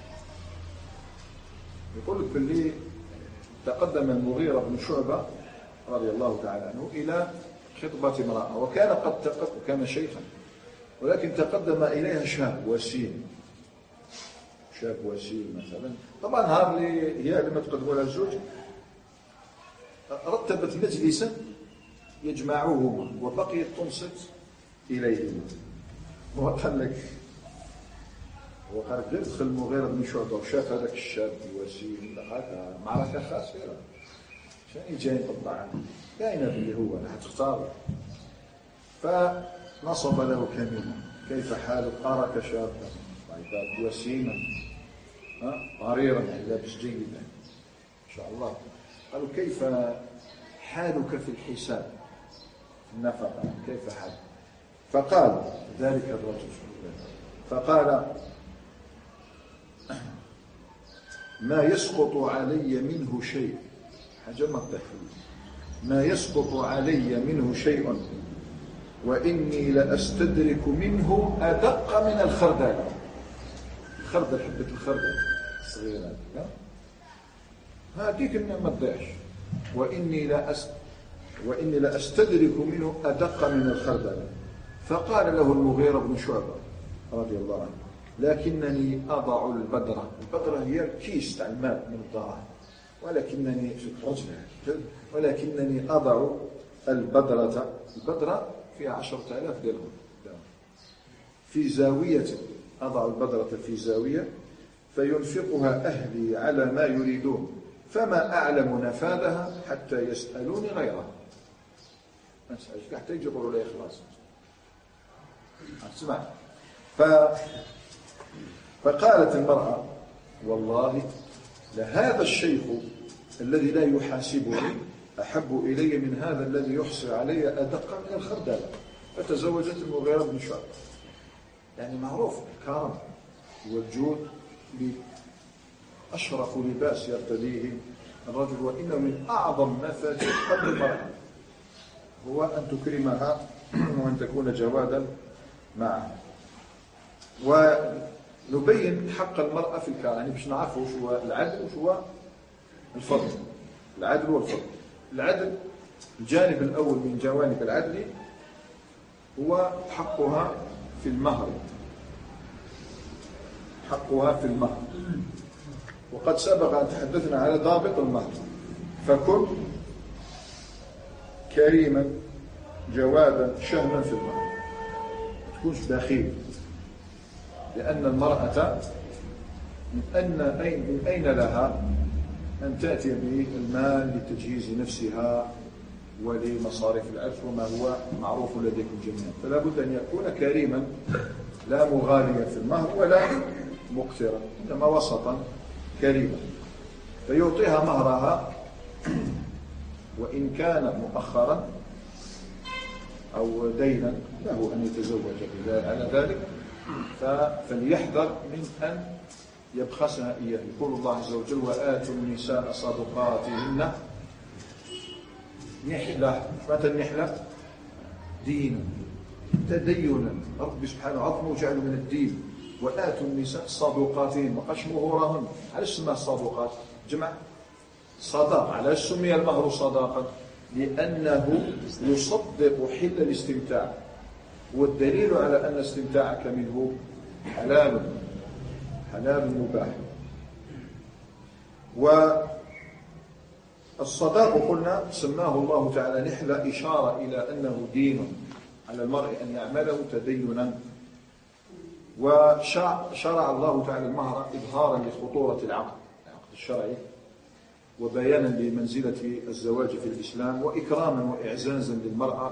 يقول لك باللي تقدم المغيرة بن شعبة رضي الله تعالى عنه إلى خطبة امرأة، وكان قد وكان شيخا، ولكن تقدم إليها شاب وسيم. شاب وسيم مثلا. طبعا نهار اللي هي لما تقدموا لها الزوج رتبت مجلسا يجمعوهما وبقيت تنصت إليهما. وقال لك غير دخل المغيرة بن شعبة وشاف هذاك الشاب الوسيم هكا معركة خاسرة، شنو جاي يطبع كاينه باللي هو راح تختار. فنصب له كلمه: كيف حالك؟ أراك شابا وسيما ضريرا لابس جيدا ان شاء الله. قالوا: كيف حالك في الحساب في النفقه؟ كيف حالك؟ فقال ذلك الرجل، فقال: ما يسقط علي منه شيء، حاجة ما تضحك، ما يسقط علي منه شيء وإني لأستدرك منه أدق من الخردل. الخردل، حبة الخردل الصغيرة هذيك ما تضيعش. وإني لأستدرك منه أدق من الخردل. فقال له المغيرة بن شعبة رضي الله عنه: لكنني أضع البدرة. البدرة هي الكيس تاع المال من الدراهم، ولكنني أضع البدرة. البدرة فيها 10,000 درهم في زاوية، أضع البدرة في زاوية فينفقها أهلي على ما يريدون، فما أعلم نفاذها حتى يسألوني غيرها. ما نسألش حتى يجي يقولوا لي خلاص. اسمع. فقالت المرأة: والله لهذا الشيخ الذي لا يحاسبني أحب إلي من هذا الذي يحصي علي أدق من الخردل. فتزوجت المغيرة بن شعبة. يعني معروف الكرم والجود أشرف لباس يرتديه الرجل، وإنه من أعظم مفاتيح قلب المرأة هو أن تكرمها وأن تكون جوادا معها. ونبين حق المرأة في الكرم، يعني باش نعرفوا شو هو العدل وشو هو الفضل. العدل والفضل. العدل الجانب الأول من جوانب العدل هو حقها في المهر. حقها في المهر، وقد سبق أن تحدثنا على ضابط المهر. فكن كريما جوادا شهما في المهر، ما تكونش بخيل، لأن المرأة من أين لها أن تأتي بالمال لتجهيز نفسها ولمصاريف العرس وما هو معروف لديكم جميعا. فلا بد أن يكون كريما، لا مغاليا في المهر ولا مقترا، إنما وسطا كريما. فيعطيها مهرها، وإن كان مؤخرا أو دينا له أن يتزوج على ذلك، فليحذر من أن يبخسها إياه. يقول الله عز وجل: وآتوا النساء صدقاتهن نحلة. متى النحلة؟ دينا، تدينا. رب سبحانه عظمه وجعله من الدين. وآتوا النساء صدقاتهن، ما قالش مهورهن. علاش سماه صدقات؟ جمع صداق. علاش سمي المهر صداقا؟ لأنه يصدق حل الاستمتاع، والدليل على أن استمتاعك منه حلال مباح. والصداق قلنا سماه الله تعالى نحلة، إشارة إلى أنه دين على المرء أن يعمله تدينا. وشرع الله تعالى المهر إظهارا لخطورة العقد الشرعي، وبيانا لمنزلة الزواج في الإسلام، وإكراما وإعزازا للمرأة.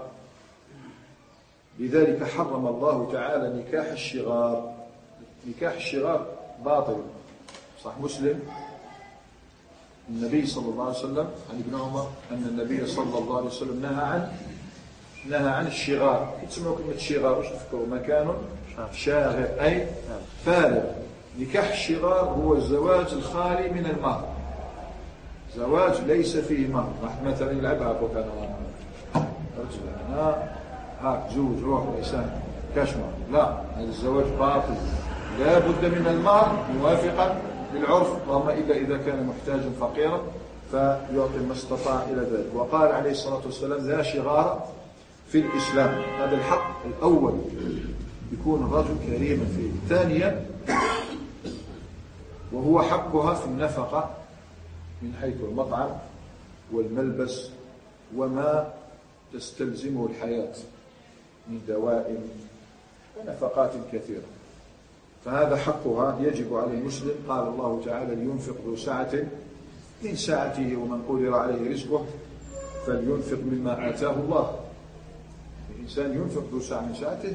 لذلك حرم الله تعالى نكاح الشغار. نكاح الشغار باطل. صح مسلم النبي صلى الله عليه وسلم عن ابن عمر أن النبي صلى الله عليه وسلم نهى عن الشغار. تسمعوا كلمة الشغار واش تفكروا؟ مكان شاغر أي فارغ. نكاح الشغار هو الزواج الخالي من المهر، زواج ليس فيه مهر. واحد مثلا يلعبها بوك أنا هاك زوج روح الإنسان كاش مهر، لا، هذا الزواج باطل. لا بد من المهر موافقا للعرف، اللهم إلا إذا كان محتاجا فقيرا فيعطي ما استطاع إلى ذلك. وقال عليه الصلاة والسلام: لا شغار في الإسلام. هذا الحق الأول، يكون الرجل كريما فيه. ثانيا، وهو حقها في النفقة من حيث المطعم والملبس وما تستلزمه الحياة من دوائر ونفقات كثيرة. فهذا حقها يجب على المسلم. قال الله تعالى: لينفق ذو سعة من سعته ومن قدر عليه رزقه فلينفق مما آتاه الله. الإنسان ينفق ذو سعة من سعته.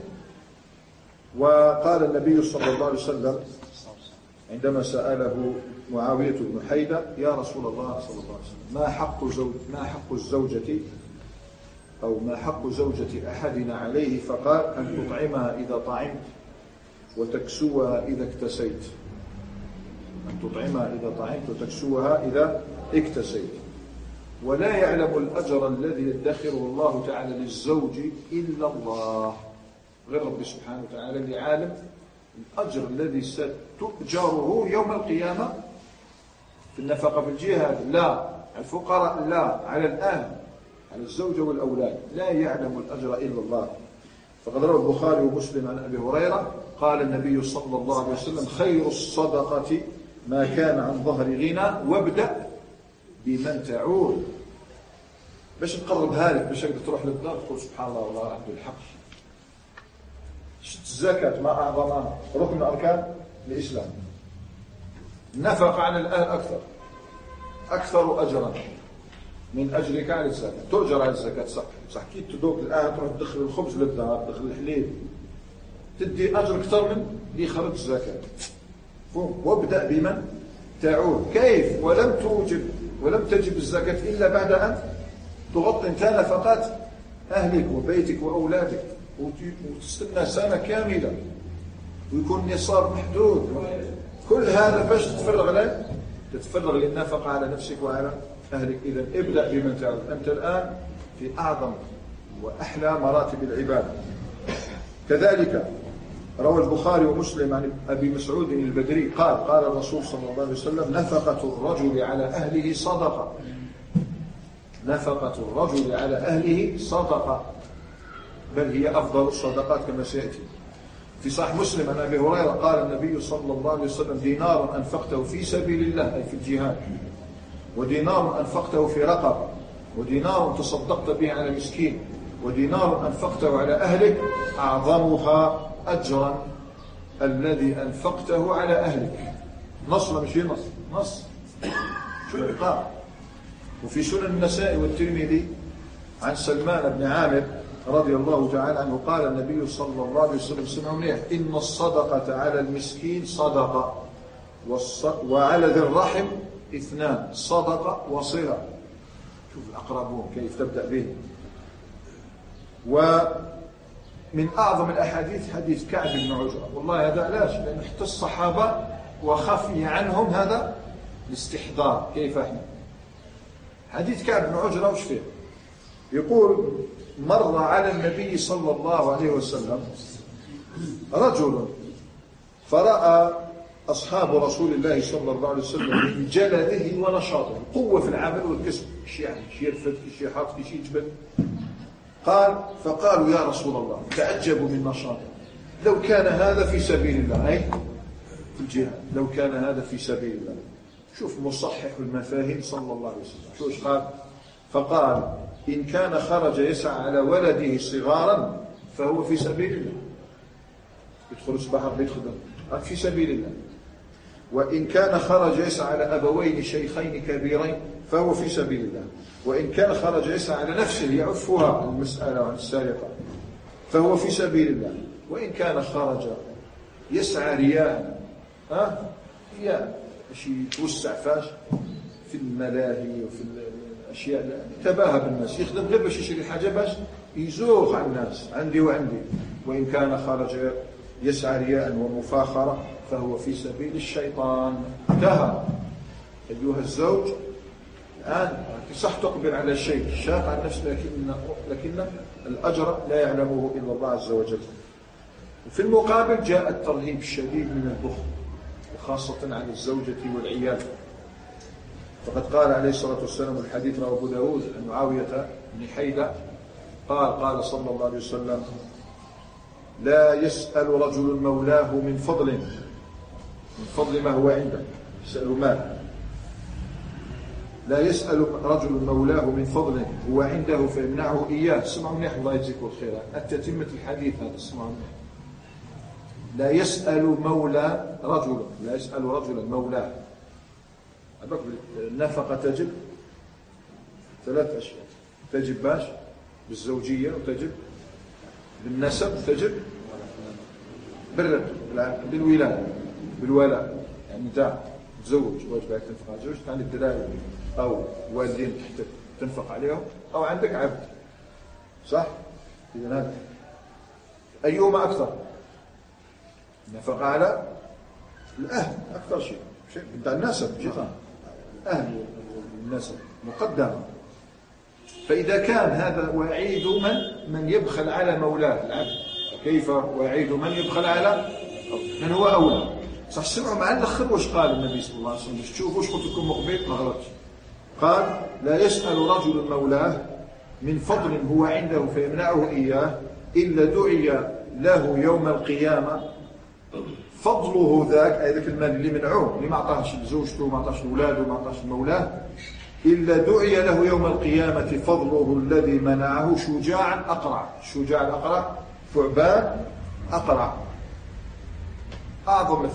وقال النبي صلى الله عليه وسلم عندما سأله معاوية بن حيدة: يا رسول الله صلى الله عليه وسلم، ما حق الزوجة أو ما حق زوجة أحدنا عليه؟ فقال: أن تطعمها إذا طعمت وتكسوها إذا اكتسيت. أن تطعمها إذا طعمت وتكسوها إذا اكتسيت. ولا يعلم الأجر الذي يدخره الله تعالى للزوج إلا الله، غير رب سبحانه وتعالى اللي عالم الأجر الذي ستؤجره يوم القيامة في النفقة في الجهاد، لا على الفقراء، لا على الأهل، على الزوجة والأولاد. لا يعلم الأجر إلا الله. فقد روى البخاري ومسلم عن أبي هريرة قال النبي صلى الله عليه وسلم: خير الصدقة ما كان عن ظهر غنى وابدأ بمن تعول. باش نقربها لك، باش تروح للدار تقول سبحان الله والله عنده الحق. الزكاة ما أعظمها، ركن من أركان الإسلام. النفقة على الأهل أكثر أجرا من أجرك على الزكاة. تؤجر على الزكاة صح كي تدوك الآن تروح تدخل الخبز للدار، تدخل الحليب، تدي أجر أكثر من اللي خرج الزكاة. وابدأ بمن تعول. كيف ولم تجب الزكاة إلا بعد أن تغطي انت نفقات أهلك وبيتك وأولادك، وتستنى سنة كاملة ويكون نصاب محدود. كل هذا باش تتفرغ للنفقة على نفسك وعلى أهلك. إذن ابدأ بمن تعود. أنت الآن في أعظم وأحلى مراتب العبادة. كذلك روى البخاري ومسلم عن أبي مسعود البدري قال الرسول صلى الله عليه وسلم: نفقة الرجل على أهله صدقة. نفقة الرجل على أهله صدقة، بل هي أفضل الصدقات كما سيأتي. في صحيح مسلم عن أبي هريرة قال النبي صلى الله عليه وسلم: دينار أنفقته في سبيل الله أي في الجهاد، ودينار أنفقته في رقبة، ودينار تصدقت به على مسكين، ودينار أنفقته على أهلك أعظمها أجرا الذي أنفقته على أهلك. نص ولا مش نص شو العقاب. وفي سنن النسائي والترمذي عن سلمان بن عامر رضي الله تعالى عنه قال النبي صلى الله عليه وسلم: سمعوا منيح، إن الصدقة على المسكين صدقة، وعلى ذي الرحم اثنان، صدقة وصلة. شوف الأقربون كيف تبدأ به. ومن أعظم الأحاديث حديث كعب بن عجرة. والله هذا علاش؟ لأن حتى الصحابة وخفي عنهم هذا الاستحضار. كيف احنا؟ حديث كعب بن عجرة وش فيه؟ يقول: مر على النبي صلى الله عليه وسلم رجل فرأى أصحاب رسول الله صلى الله عليه وسلم من جلده ونشاطه، قوة في العمل والكسب، شي يرفد، شي يحط، شي يجبد. فقالوا: يا رسول الله، تعجبوا من نشاطه، لو كان هذا في سبيل الله، أي في الجهاد، لو كان هذا في سبيل الله. شوف مصحح المفاهيم صلى الله عليه وسلم شوش قال. فقال: إن كان خرج يسعى على ولده صغارا فهو في سبيل الله، يدخل البحر بيدخل في سبيل الله. وإن كان خرج يسعى على أبوين شيخين كبيرين فهو في سبيل الله. وإن كان خرج يسعى على نفسه يعفها المسألة عن السارقة فهو في سبيل الله. وإن كان خرج يسعى رياء، رياء باش يتوسع فاش في الملاهي وفي الأشياء، تباهى بالناس، يخدم غير باش يشري حاجة باش يزوغ على الناس، عندي وعندي. وإن كان خرج يسعى رياء ومفاخرة فهو في سبيل الشيطان. انتهى. أيها الزوج الآن صح تقبل على شيء شاق عن نفسه، لكن الأجر لا يعلمه إلا الله عز وجل. وفي المقابل جاء الترهيب الشديد من البخل، وخاصة عن الزوجة والعيال. فقد قال عليه الصلاة والسلام، الحديث رواه أبو داود عن معاوية بن حيدة قال صلى الله عليه وسلم: لا يسأل رجل مولاه من فضل ما هو عنده، يسأل مال. لا يسأل رجل مولاه من فضل هو عنده فيمنعه إياه. اسمعوا منيح الله يجزيكم الخير، التتمة الحديث هذا اسمعوا منيح. لا يسأل مولى رجل، لا يسأل رجلا مولاه. النفقة تجب 3 أشياء، تجب باش بالزوجية، وتجب بالنسب، وتجب بالولاء. يعني انت تزوج واجب عليك تنفق على زوجك، عندك الدراري او والدين تحت تنفق عليهم، او عندك عبد، صح؟ اذا هذا أيهما أكثر؟ نفقة على الأهل أكثر شيء. بتاع النسب جدا أهل النسب مقدمة. فإذا كان هذا وعيد من يبخل على مولاه العبد، كيف وعيد من يبخل على من هو أولى؟ صح سمعوا مع الأخر واش قال النبي صلى الله عليه وسلم، تشوفوا واش قلت لكم مقبل ما غلطش. قال لا يسأل رجل مولاه من فضل هو عنده فيمنعه إياه إلا دعي له يوم القيامة فضله ذاك المال اللي منعوه، اللي ما عطاهش لزوجته ما عطاش لولاده ما عطاش لمولاه، إلا دعي له يوم القيامة فضله الذي منعه شجاعا أقرع. الشجاع الأقرع ثعبان أقرع. أعظم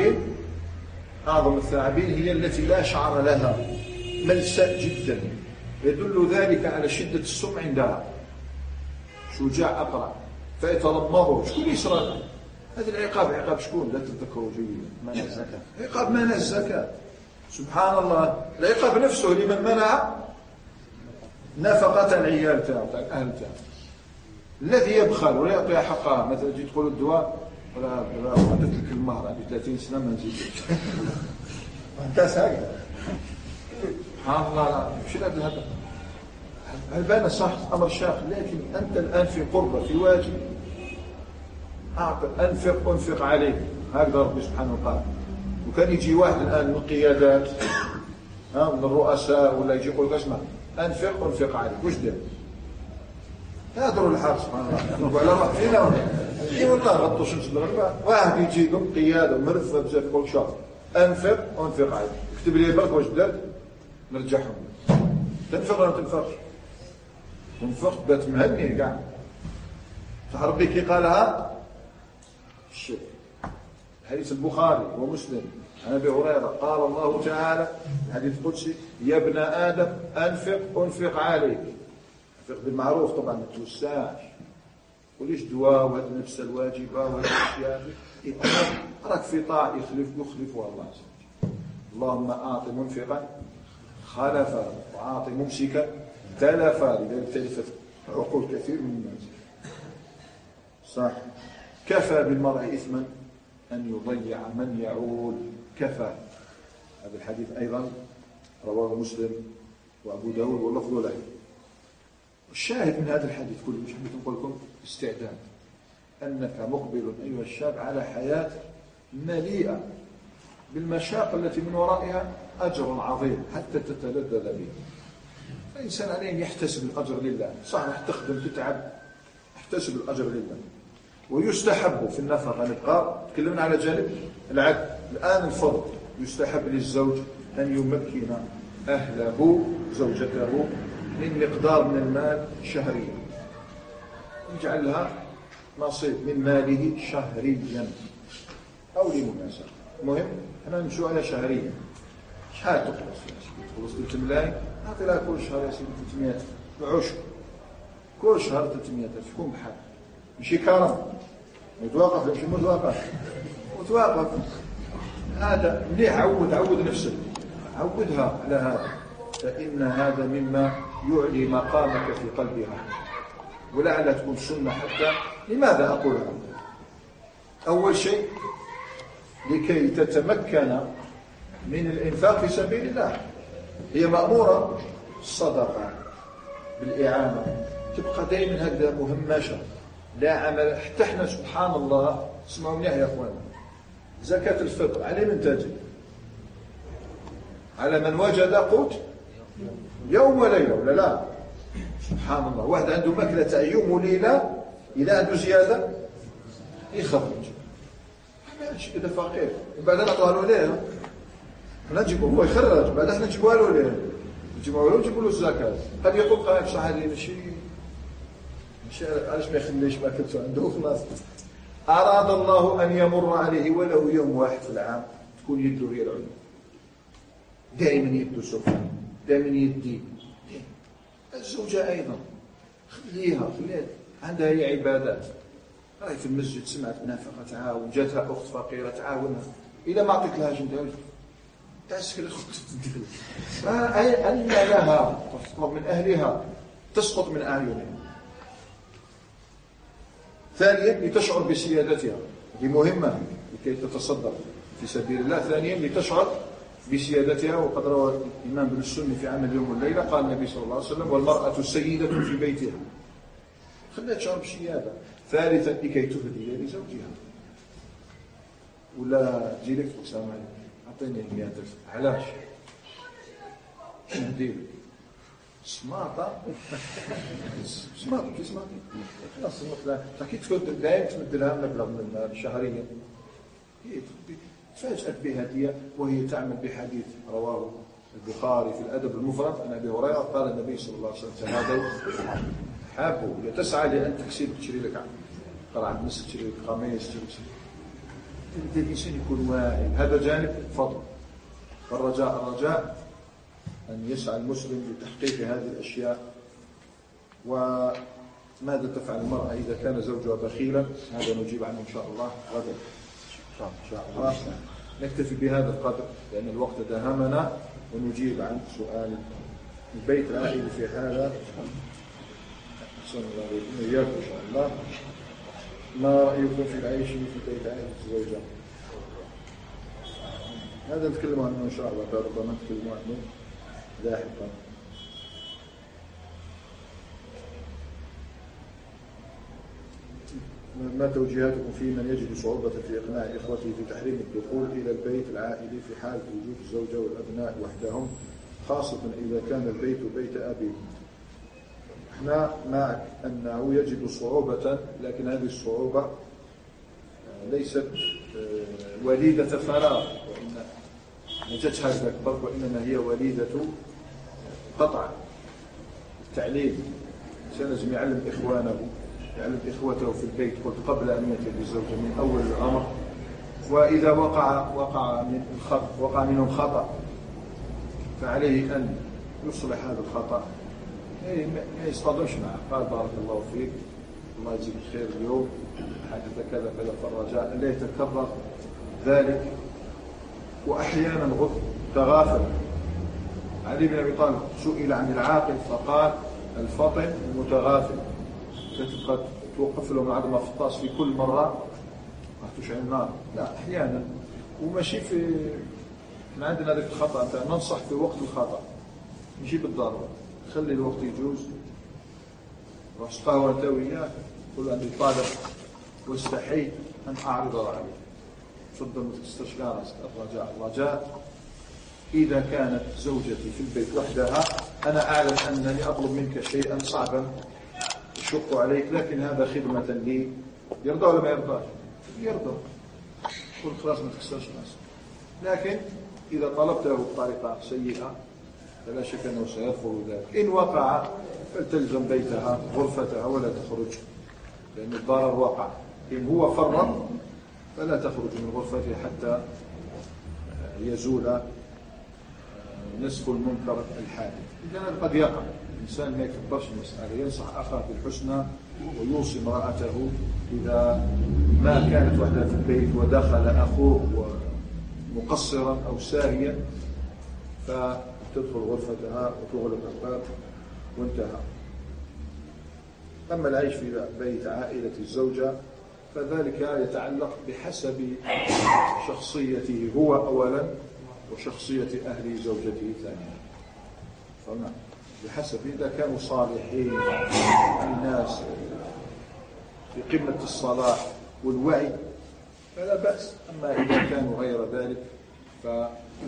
الثعابين هي التي لا شعر لها، ملساء جدا، يدل ذلك على شدة السم عندها. شجاع أقرع فيتلمضه. شكون يشرى هذا العقاب؟ عقاب شكون؟ لا تتذكروا جيدا. منع الزكاة. عقاب منع الزكاة. سبحان الله. العقاب نفسه لمن منع نفقة العيال تاعو تاع الأهل تاعو. الذي يبخل ولا يعطيها حقها، مثلا تجي تقول الدواء ولا عطيت لك المهر عندي 30 سنة ما نزيدش. كاس هكذا. سبحان الله. مش هذا البان صح أمر شاق، لكن أنت الآن في قربة في واجب. أنفق عليك، هكذا ربي سبحانه وتعالى. وكان يجي واحد الآن من القيادات من الرؤساء ولا يجي يقول لك اسمع أنفق عليك، واش دير؟ يهضروا الحق سبحان الله. وعلى روح فينا اي والله غطوا شمس الغرباء. واحد يجي لكم قيادة مرفة بزاف يقول شوف أنفق عليك، اكتب لي برك واش درت نرجعهم. تنفق ولا ما تنفقش؟ تنفق بات مهني كاع. ربي كي قالها الشيء حديث البخاري ومسلم عن ابي هريره قال الله تعالى حديث قدسي يا ابن ادم انفق عليك. انفق بالمعروف طبعا، ما توسعش وليش دواء وهذه نفس الواجبه وهذه الاشياء. راك في طاعه يخلف والله. اللهم اعط منفقا خلفا واعط ممسكا تلفا. لذلك تلفت عقول كثير من الناس. صح. كفى بالمرء إثما أن يضيع من يعول. كفى. هذا الحديث أيضا رواه مسلم وأبو داود واللفظ له. الشاهد من هذا الحديث كله مش حبيت نقول لكم استعداد أنك مقبل أيها الشاب على حياة مليئة بالمشاق التي من ورائها أجر عظيم حتى تتلذذ به. فالإنسان عليه أن يحتسب الأجر لله. صح تخدم تتعب، احتسب الأجر لله. ويستحب في النفقة نبقى تكلمنا على جانب العدل. الآن الفضل يستحب للزوج أن يمكن أهله زوجته من مقدار من المال شهريا، يجعل لها نصيب من ماله شهريا أو لمناسبة. المهم احنا نمشوا على شهريا. شحال تخلص 3 ملايين أعطي لها كل شهر يا سيدي 300 العشر، كل شهر 300 تكون بحال ماشي كرم. متوقف ماشي متوقف. هذا مليح. عود نفسك، عودها على هذا، فإن هذا مما يعلي مقامك في قلبها ولعل تكون سنة. حتى لماذا أقول هذا؟ أول شيء لكي تتمكن من الإنفاق في سبيل الله. هي مأمورة الصدقة بالإعانة، تبقى دائما هكذا مهمشة لا عمل. حتى احنا سبحان الله اسمعوا منيح يا اخوانا، زكاة الفطر على من تجب؟ على من وجد قوت يوم وليلة ولا لا؟ سبحان الله. واحد عنده ماكلة تاع يوم وليلة إذا عنده زيادة يخرج. ماشي كذا فقير وبعد نعطوها له ليه؟ احنا نجيبوا هو يخرج بعد احنا نجيبوها له ليه؟ نجيبوها له ونجيبوا له الزكاة. قد يقول قائل صح هذه ماشي علاش ما يخليش ماكلته عنده خلاص. أراد الله أن يمر عليه ولو يوم واحد في العام تكون يده هي العليا، دائما يده سفلى، دائما يدي. الزوجة أيضا خليها عندها هي عبادات. راهي في المسجد سمعت نافقة تعاون، جاتها أخت فقيرة تعاونها. إذا ما عطيت لها جنتها تعسك الأخت أن لها تسقط من أهلها، تسقط من أعينها. ثانيا لتشعر بسيادتها، هذه مهمة لكي تتصدق في سبيل الله. ثانيا لتشعر بسيادتها، وقد روى الإمام ابن السني في عمل اليوم والليلة قال النبي صلى الله عليه وسلم: والمرأة سيدة في بيتها. خليها تشعر بالسيادة. ثالثا لكي تهدي لزوجها، ولا تجي لك تقول: سلام عليكم، أعطيني 100,000. علاش؟ شنو ندير؟ سماطة سماطة كي سماطة خلاص. كي تكون دائما تمد لها مبلغ من شهريا، تفاجأت بهدية وهي تعمل بحديث رواه البخاري في الأدب المفرد عن أبي هريرة قال النبي صلى الله عليه وسلم: تهادوا حابوا. تسعى لأن تكسب تشري لك قرعة نص، تشري لك قميص، تشري الإنسان يكون واعي. هذا جانب فضل. الرجاء أن يسعى المسلم لتحقيق هذه الأشياء. وماذا تفعل المرأة إذا كان زوجها بخيلا؟ هذا نجيب عنه إن شاء الله غدا إن شاء الله. نكتفي بهذا القدر لأن الوقت داهمنا، ونجيب عن سؤال البيت العائلي في هذا. أحسن الله عليكم إياكم إن شاء الله. ما رأيكم في العيش في بيت عائلة الزوجة؟ هذا نتكلم عنه إن شاء الله، ربما نتكلم عنه لاحقا. ما توجيهاتكم في من يجد صعوبة في إقناع إخوته في تحريم الدخول إلى البيت العائلي في حال وجود الزوجة والأبناء وحدهم، خاصة إذا كان البيت بيت أبيهم؟ احنا معك أنه يجد صعوبة، لكن هذه الصعوبة ليست وليدة فراغ، وإن ما جاتش هكذا برك، وإنما هي وليدة قطع التعليم. لازم يعلم إخوانه، يعلم إخوته في البيت قبل أن يأتي بالزوجة من أول الأمر. وإذا وقع منهم خطأ فعليه أن يصلح هذا الخطأ، ما يصطدمش معه. قال: بارك الله فيك، الله يجزيك الخير، اليوم حدث كذا كذا، فالرجاء لا يتكرر ذلك. وأحيانا تغافل. علي بن أبي طالب سئل عن العاقل فقال: الفطن المتغافل. تبقى توقف له مع ما فطاس في كل مرة ما تشعل النار. لا، أحيانا. وماشي في من عندنا ذلك الخطأ، أنت ننصح في وقت الخطأ، ماشي بالضرورة. خلي الوقت يجوز، روح قهوة أنت وياه، قل عندي طالب واستحي أن أعرض عليه، تفضل ما تستشكى راسك. الرجاء إذا كانت زوجتي في البيت وحدها، أنا أعلم أنني أطلب منك شيئا صعبا يشق عليك، لكن هذا خدمة لي. يرضى ولا ما يرضاش؟ يرضى، قل خلاص ما تكسرش راسك. لكن إذا طلبته بطريقة سيئة فلا شك أنه سيرفض ذلك. إن وقع فلتلزم بيتها غرفتها ولا تخرج، لأن الضرر وقع. إن هو فرط فلا تخرج من غرفته حتى يزول نسف المنكر الحادث. إذن قد يقع الإنسان، ما يكبرش المسألة، ينصح أخاه بالحسنى ويوصي امرأته إذا ما كانت وحدها في البيت ودخل أخوه مقصرا أو ساريا فتدخل غرفتها وتغلق الباب وانتهى. أما العيش في بيت عائلة الزوجة فذلك يتعلق بحسب شخصيته هو أولا وشخصية أهل زوجته ثانيا. فنعم، بحسب إذا كانوا صالحين الناس في قمة الصلاح والوعي فلا بأس. أما إذا كانوا غير ذلك فلا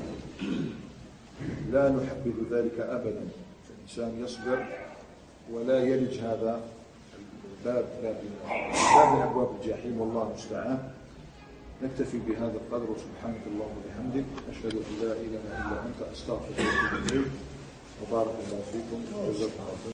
نحبذ ذلك أبدا. الإنسان يصبر ولا يلج هذا الباب، باب من أبواب الجحيم، والله المستعان. نكتفي بهذا القدر، وسبحانك اللهم وبحمدك، أشهد أن لا إله إلا أنت، أستغفرك وأتوب إليك، وبارك الله فيكم وجزاكم الله خيرا.